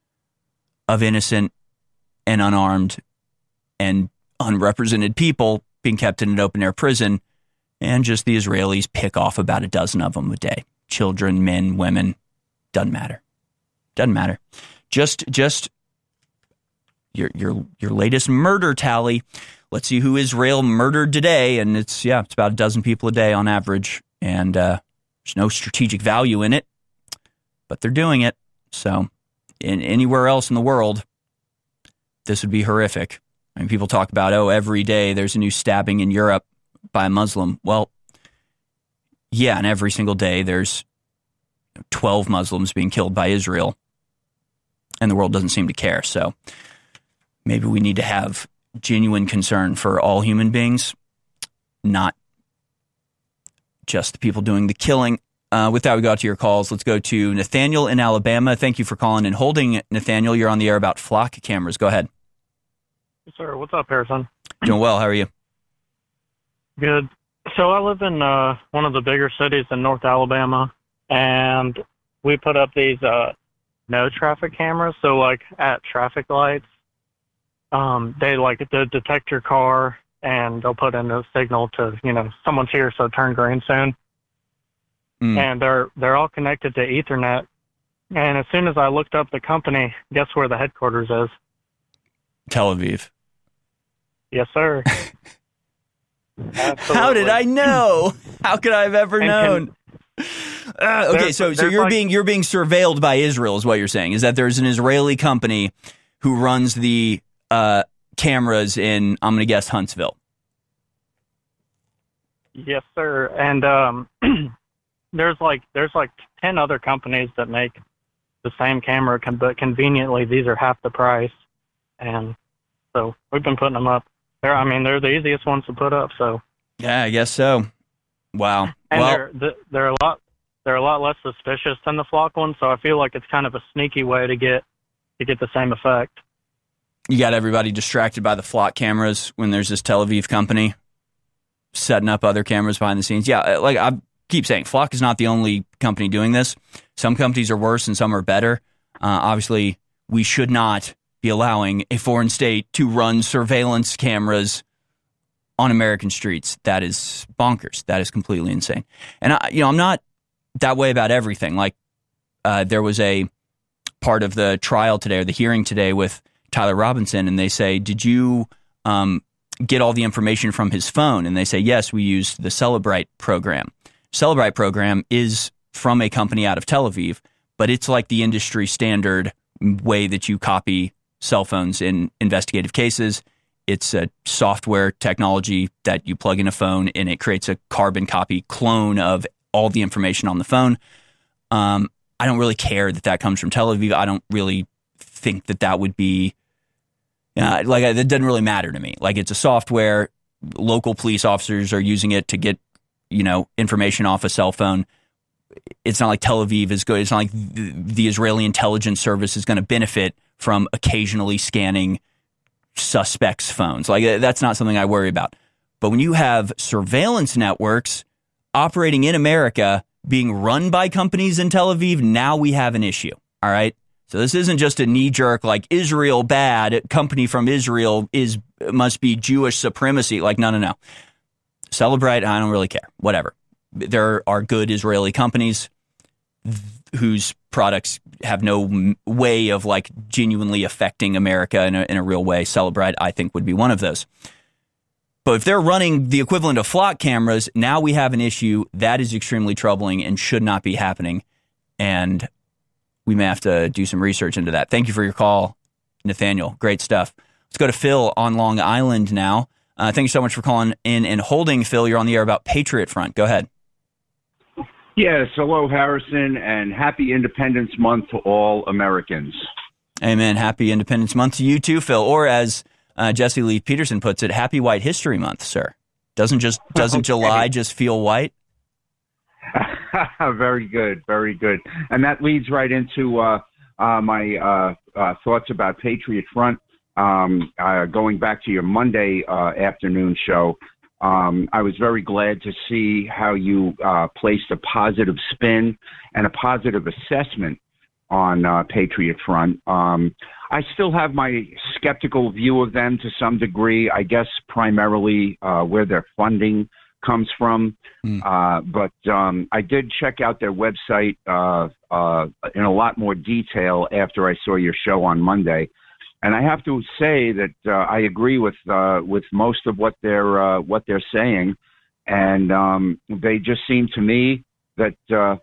Speaker 1: of innocent and unarmed and unrepresented people being kept in an open-air prison, and just the Israelis pick off about a dozen of them a day. Children, men, women, doesn't matter. Doesn't matter. Just just your your your latest murder tally. Let's see who Israel murdered today, and it's yeah, it's about a dozen people a day on average, and uh, there's no strategic value in it, but they're doing it. So, in anywhere else in the world, this would be horrific. I mean, people talk about, oh, every day there's a new stabbing in Europe by a Muslim. Well, yeah, and every single day there's twelve Muslims being killed by Israel, and the world doesn't seem to care. So maybe we need to have genuine concern for all human beings, not just the people doing the killing. Uh, with that, we go out to your calls. Let's go to Nathaniel in Alabama. Thank you for calling and holding. Nathaniel, you're on the air about flock cameras. Go ahead.
Speaker 17: Yes, sir. What's up, Harrison?
Speaker 1: Doing well. How are you?
Speaker 17: Good. So I live in uh, one of the bigger cities in North Alabama, and we put up these uh, no traffic cameras. So, like, at traffic lights, um, they, like, they detect your car, and they'll put in a signal to, you know, someone's here, so turn green soon. Mm. And they're they're all connected to Ethernet. And as soon as I looked up the company, guess where the headquarters is?
Speaker 1: Tel Aviv.
Speaker 17: Yes, sir.
Speaker 1: How did I know? How could I have ever
Speaker 17: And
Speaker 1: known? Uh, okay, so so you're
Speaker 17: like-
Speaker 1: being you're being surveilled by Israel, is what you're saying? Is that there's an Israeli company who runs the uh, cameras in, I'm going to guess, Huntsville?
Speaker 17: Yes, sir. And um, there's like there's like ten other companies that make the same camera, con- but conveniently these are half the price. And so we've been putting them up. They're, I mean, they're the easiest ones to put up. So
Speaker 1: Yeah, I guess so. Wow.
Speaker 17: and
Speaker 1: well,
Speaker 17: they're th- they're a lot they're a lot less suspicious than the flock ones. So I feel like it's kind of a sneaky way to get to get the same effect.
Speaker 1: you got everybody distracted by the flock cameras when there's this Tel Aviv company. setting up other cameras behind the scenes. Yeah, like I keep saying, Flock is not the only company doing this. Some companies are worse and some are better. Uh, obviously, we should not be allowing a foreign state to run surveillance cameras on American streets. That is bonkers. That is completely insane. And I, you know, I'm not that way about everything. Like uh, there was a part of the trial today or the hearing today with Tyler Robinson, and they say, "Did you um, get all the information from his phone?" And they say, "Yes, we used the Cellebrite program." Cellebrite program is from a company out of Tel Aviv, but it's like the industry standard way that you copy cell phones in investigative cases. It's a software technology that you plug in a phone and it creates a carbon copy clone of all the information on the phone. Um, I don't really care that that comes from Tel Aviv. I don't really think that that would be, uh, like, it doesn't really matter to me. Like, it's a software. Local police officers are using it to get, you know, information off a cell phone. It's not like Tel Aviv is good. It's not like the, the Israeli intelligence service is going to benefit from occasionally scanning suspects' phones. Like, that's not something I worry about. But when you have surveillance networks operating in America being run by companies in Tel Aviv, now we have an issue. All right. So this isn't just a knee-jerk, like, Israel bad, company from Israel is must be Jewish supremacy. Like, no, no, no. Cellebrite, I don't really care. Whatever. There are good Israeli companies whose products have no way of, like, genuinely affecting America in a, in a real way. Cellebrite, I think, would be one of those. But if they're running the equivalent of Flock cameras, now we have an issue that is extremely troubling and should not be happening. And we may have to do some research into that. Thank you for your call, Nathaniel. Great stuff. Let's go to Phil on Long Island now. Uh, thank you so much for calling in and holding, Phil. You're on the air about Patriot Front. Go ahead.
Speaker 18: Yes, hello, Harrison, and happy Independence Month to all Americans.
Speaker 1: Amen. Happy Independence Month to you too, Phil. Or as uh, Jesse Lee Peterson puts it, Happy White History Month, sir. Doesn't just doesn't okay. July just feel white?
Speaker 18: Very good, very good. And that leads right into uh, uh, my uh, uh, thoughts about Patriot Front. Um, uh, going back to your Monday uh, afternoon show, um, I was very glad to see how you uh, placed a positive spin and a positive assessment on uh, Patriot Front. Um, I still have my skeptical view of them to some degree, I guess primarily uh, where their funding comes from. Mm. Uh, but um, I did check out their website uh, uh, in a lot more detail after I saw your show on Monday. And I have to say that uh, I agree with uh, with most of what they're uh, what they're saying, and um, they just seem to me that uh,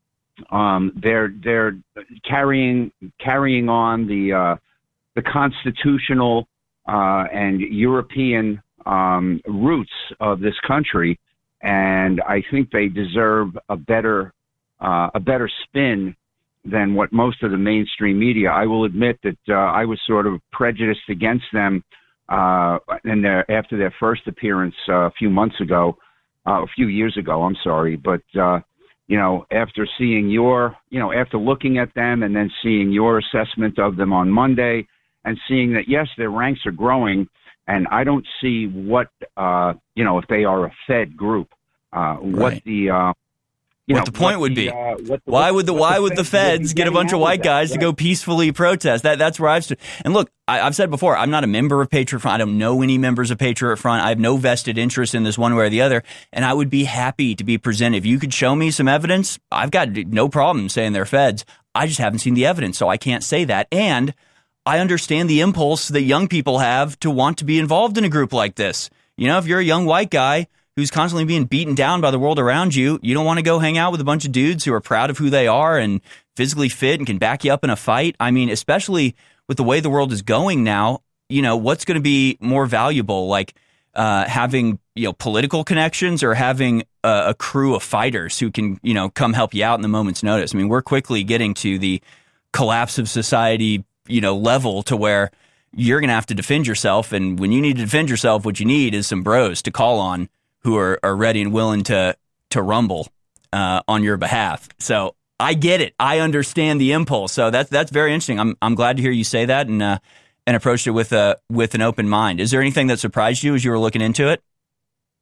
Speaker 18: um, they're they're carrying carrying on the uh, the constitutional uh, and European um, roots of this country, and I think they deserve a better uh, a better spin than what most of the mainstream media. I will admit that uh, I was sort of prejudiced against them uh, in their, after their first appearance uh, a few months ago, uh, a few years ago, I'm sorry. But, uh, you know, after seeing your, you know, after looking at them and then seeing your assessment of them on Monday and seeing that, yes, their ranks are growing, and I don't see what, uh, you know, if they are a Fed group, uh, right. what the... Uh, You
Speaker 1: what
Speaker 18: know,
Speaker 1: the point
Speaker 18: what
Speaker 1: would
Speaker 18: the,
Speaker 1: be?
Speaker 18: Uh, the,
Speaker 1: why would the why
Speaker 18: the
Speaker 1: would the feds get a bunch of white guys that, right? to go peacefully protest? That that's where I've stood. And look, I, I've said before, I'm not a member of Patriot Front. I don't know any members of Patriot Front. I have no vested interest in this one way or the other. And I would be happy to be presented. If you could show me some evidence, I've got no problem saying they're feds. I just haven't seen the evidence, so I can't say that. And I understand the impulse that young people have to want to be involved in a group like this. You know, if you're a young white guy who's constantly being beaten down by the world around you, you don't want to go hang out with a bunch of dudes who are proud of who they are and physically fit and can back you up in a fight. I mean, especially with the way the world is going now, you know, what's going to be more valuable, like uh, having, you know, political connections or having a, a crew of fighters who can, you know, come help you out in the moment's notice? I mean, we're quickly getting to the collapse of society, you know, level to where you're going to have to defend yourself. And when you need to defend yourself, what you need is some bros to call on who are, are ready and willing to to rumble uh, on your behalf. So I get it. I understand the impulse. So that's that's very interesting. I'm I'm glad to hear you say that and uh, and approached it with a with an open mind. Is there anything that surprised you as you were looking into it?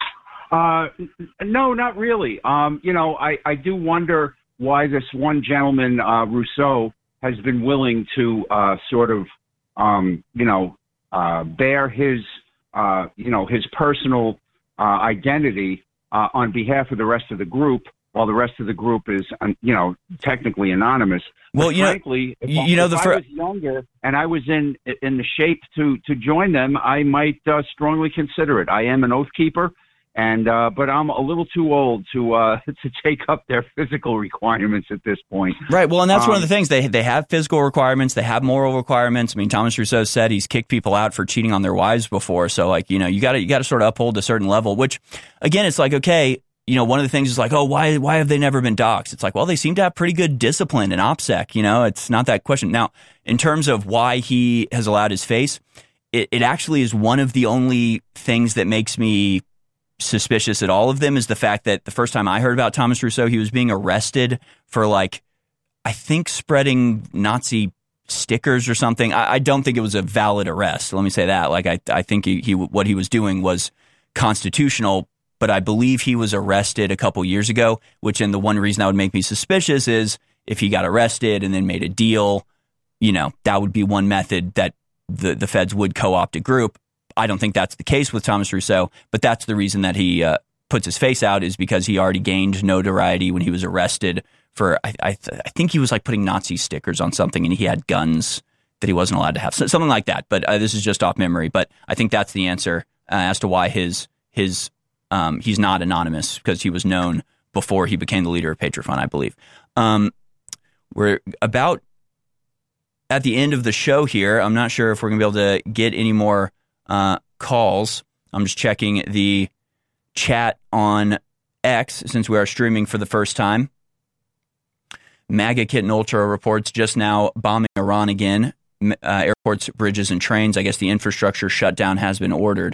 Speaker 18: Uh, no, not really. Um, you know, I, I do wonder why this one gentleman, uh, Rousseau, has been willing to uh, sort of, um, you know, uh, bear his, uh, you know, his personal uh, identity uh, on behalf of the rest of the group, while the rest of the group is, um, you know, technically anonymous.
Speaker 1: Well,
Speaker 18: but
Speaker 1: you
Speaker 18: frankly,
Speaker 1: know,
Speaker 18: if,
Speaker 1: you know,
Speaker 18: if
Speaker 1: the
Speaker 18: I
Speaker 1: fir-
Speaker 18: was younger and I was in in the shape to to join them, I might uh, strongly consider it. I am an oath keeper. And uh, but I'm a little too old to uh, to take up their physical requirements at this point.
Speaker 1: Right. Well, and that's
Speaker 18: um,
Speaker 1: one of the things. They they have physical requirements. They have moral requirements. I mean, Thomas Rousseau said he's kicked people out for cheating on their wives before. So, like, you know, you got to you got to sort of uphold a certain level. Which, again, it's like, okay, you know, one of the things is like, oh, why why have they never been doxxed? It's like, well, they seem to have pretty good discipline in OPSEC. You know, it's not that question. Now, in terms of why he has allowed his face, it, it actually is one of the only things that makes me suspicious at all of them is the fact that the first time I heard about Thomas Rousseau, he was being arrested for, like, I think spreading Nazi stickers or something. I, I don't think it was a valid arrest. Let me say that. Like, I, I think he, he what he was doing was constitutional, but I believe he was arrested a couple years ago, which, and the one reason that would make me suspicious is if he got arrested and then made a deal, you know, that would be one method that the, the feds would co-opt a group. I don't think that's the case with Thomas Rousseau, but that's the reason that he uh, puts his face out is because he already gained notoriety when he was arrested for, I, I, th- I think he was like putting Nazi stickers on something and he had guns that he wasn't allowed to have, so, something like that. But uh, this is just off memory. But I think that's the answer uh, as to why his his um, he's not anonymous, because he was known before he became the leader of Patriot Front, I believe. Um, we're about at the end of the show here. I'm not sure if we're going to be able to get any more Uh, calls. I'm just checking the chat on X since we are streaming for the first time. MAGA Kitten Ultra reports just now bombing Iran again. Uh, airports, bridges, and trains. I guess the infrastructure shutdown has been ordered.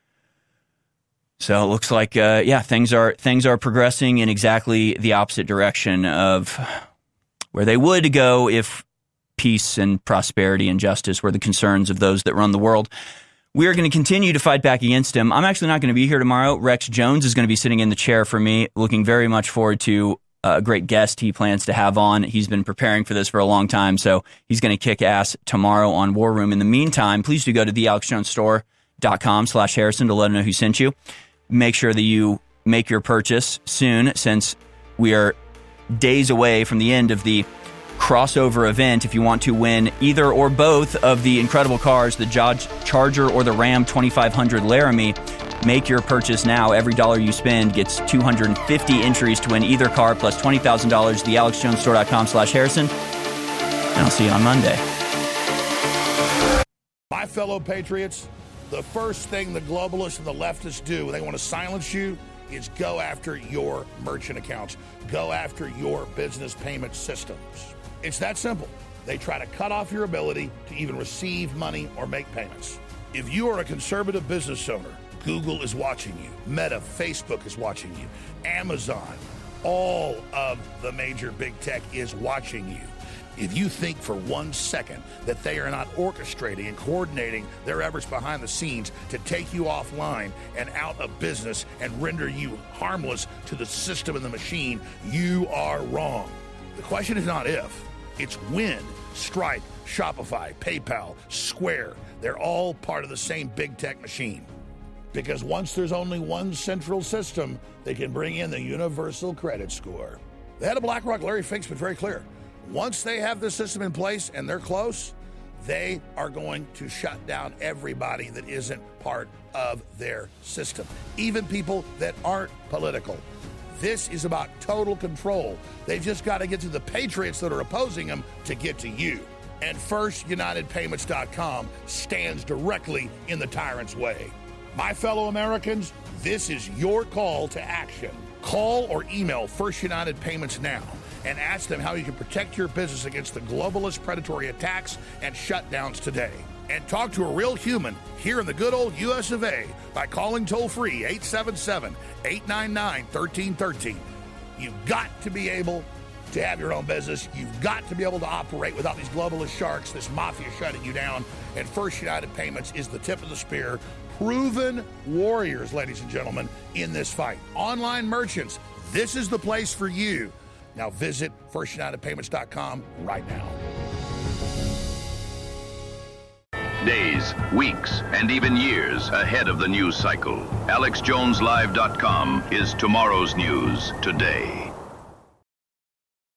Speaker 1: So it looks like, uh, yeah, things are things are progressing in exactly the opposite direction of where they would go if peace and prosperity and justice were the concerns of those that run the world. We are going to continue to fight back against him. I'm actually not going to be here tomorrow. Rex Jones is going to be sitting in the chair for me, looking very much forward to a great guest he plans to have on. He's been preparing for this for a long time, so he's going to kick ass tomorrow on War Room. In the meantime, please do go to the alex jones store dot com slash Harrison to let him know who sent you. Make sure that you make your purchase soon, since we are days away from the end of the crossover event. If you want to win either or both of the incredible cars, the Dodge Charger or the Ram twenty-five hundred Laramie, make your purchase now. Every dollar you spend gets two hundred fifty entries to win either car plus twenty thousand dollars. the alex jones store dot com slash Harrison. And I'll see you on Monday.
Speaker 4: My fellow patriots, the first thing the globalists and the leftists do when they want to silence you is go after your merchant accounts. Go after your business payment systems. It's that simple. They try to cut off your ability to even receive money or make payments. If you are a conservative business owner, Google is watching you. Meta, Facebook is watching you. Amazon, all of the major big tech is watching you. If you think for one second that they are not orchestrating and coordinating their efforts behind the scenes to take you offline and out of business and render you harmless to the system and the machine, you are wrong. The question is not if, it's when. Stripe, Shopify, PayPal, Square, they're all part of the same big tech machine. Because once there's only one central system, they can bring in the universal credit score. The head of BlackRock, Larry Fink's been very clear. Once they have the system in place and they're close, they are going to shut down everybody that isn't part of their system, even people that aren't political. This is about total control. They've just got to get to the patriots that are opposing them to get to you. And First United Payments dot com stands directly in the tyrant's way. My fellow Americans, this is your call to action. Call or email First United Payments now and ask them how you can protect your business against the globalist predatory attacks and shutdowns today. And talk to a real human here in the good old U S of A by calling toll-free eight seven seven, eight nine nine, one three one three. You've got to be able to have your own business. You've got to be able to operate without these globalist sharks, this mafia shutting you down. And First United Payments is the tip of the spear, proven warriors, ladies and gentlemen, in this fight. Online merchants, this is the place for you. Now visit first united payments dot com right now.
Speaker 10: Days, weeks, and even years ahead of the news cycle. Alex Jones Live dot com is tomorrow's news today.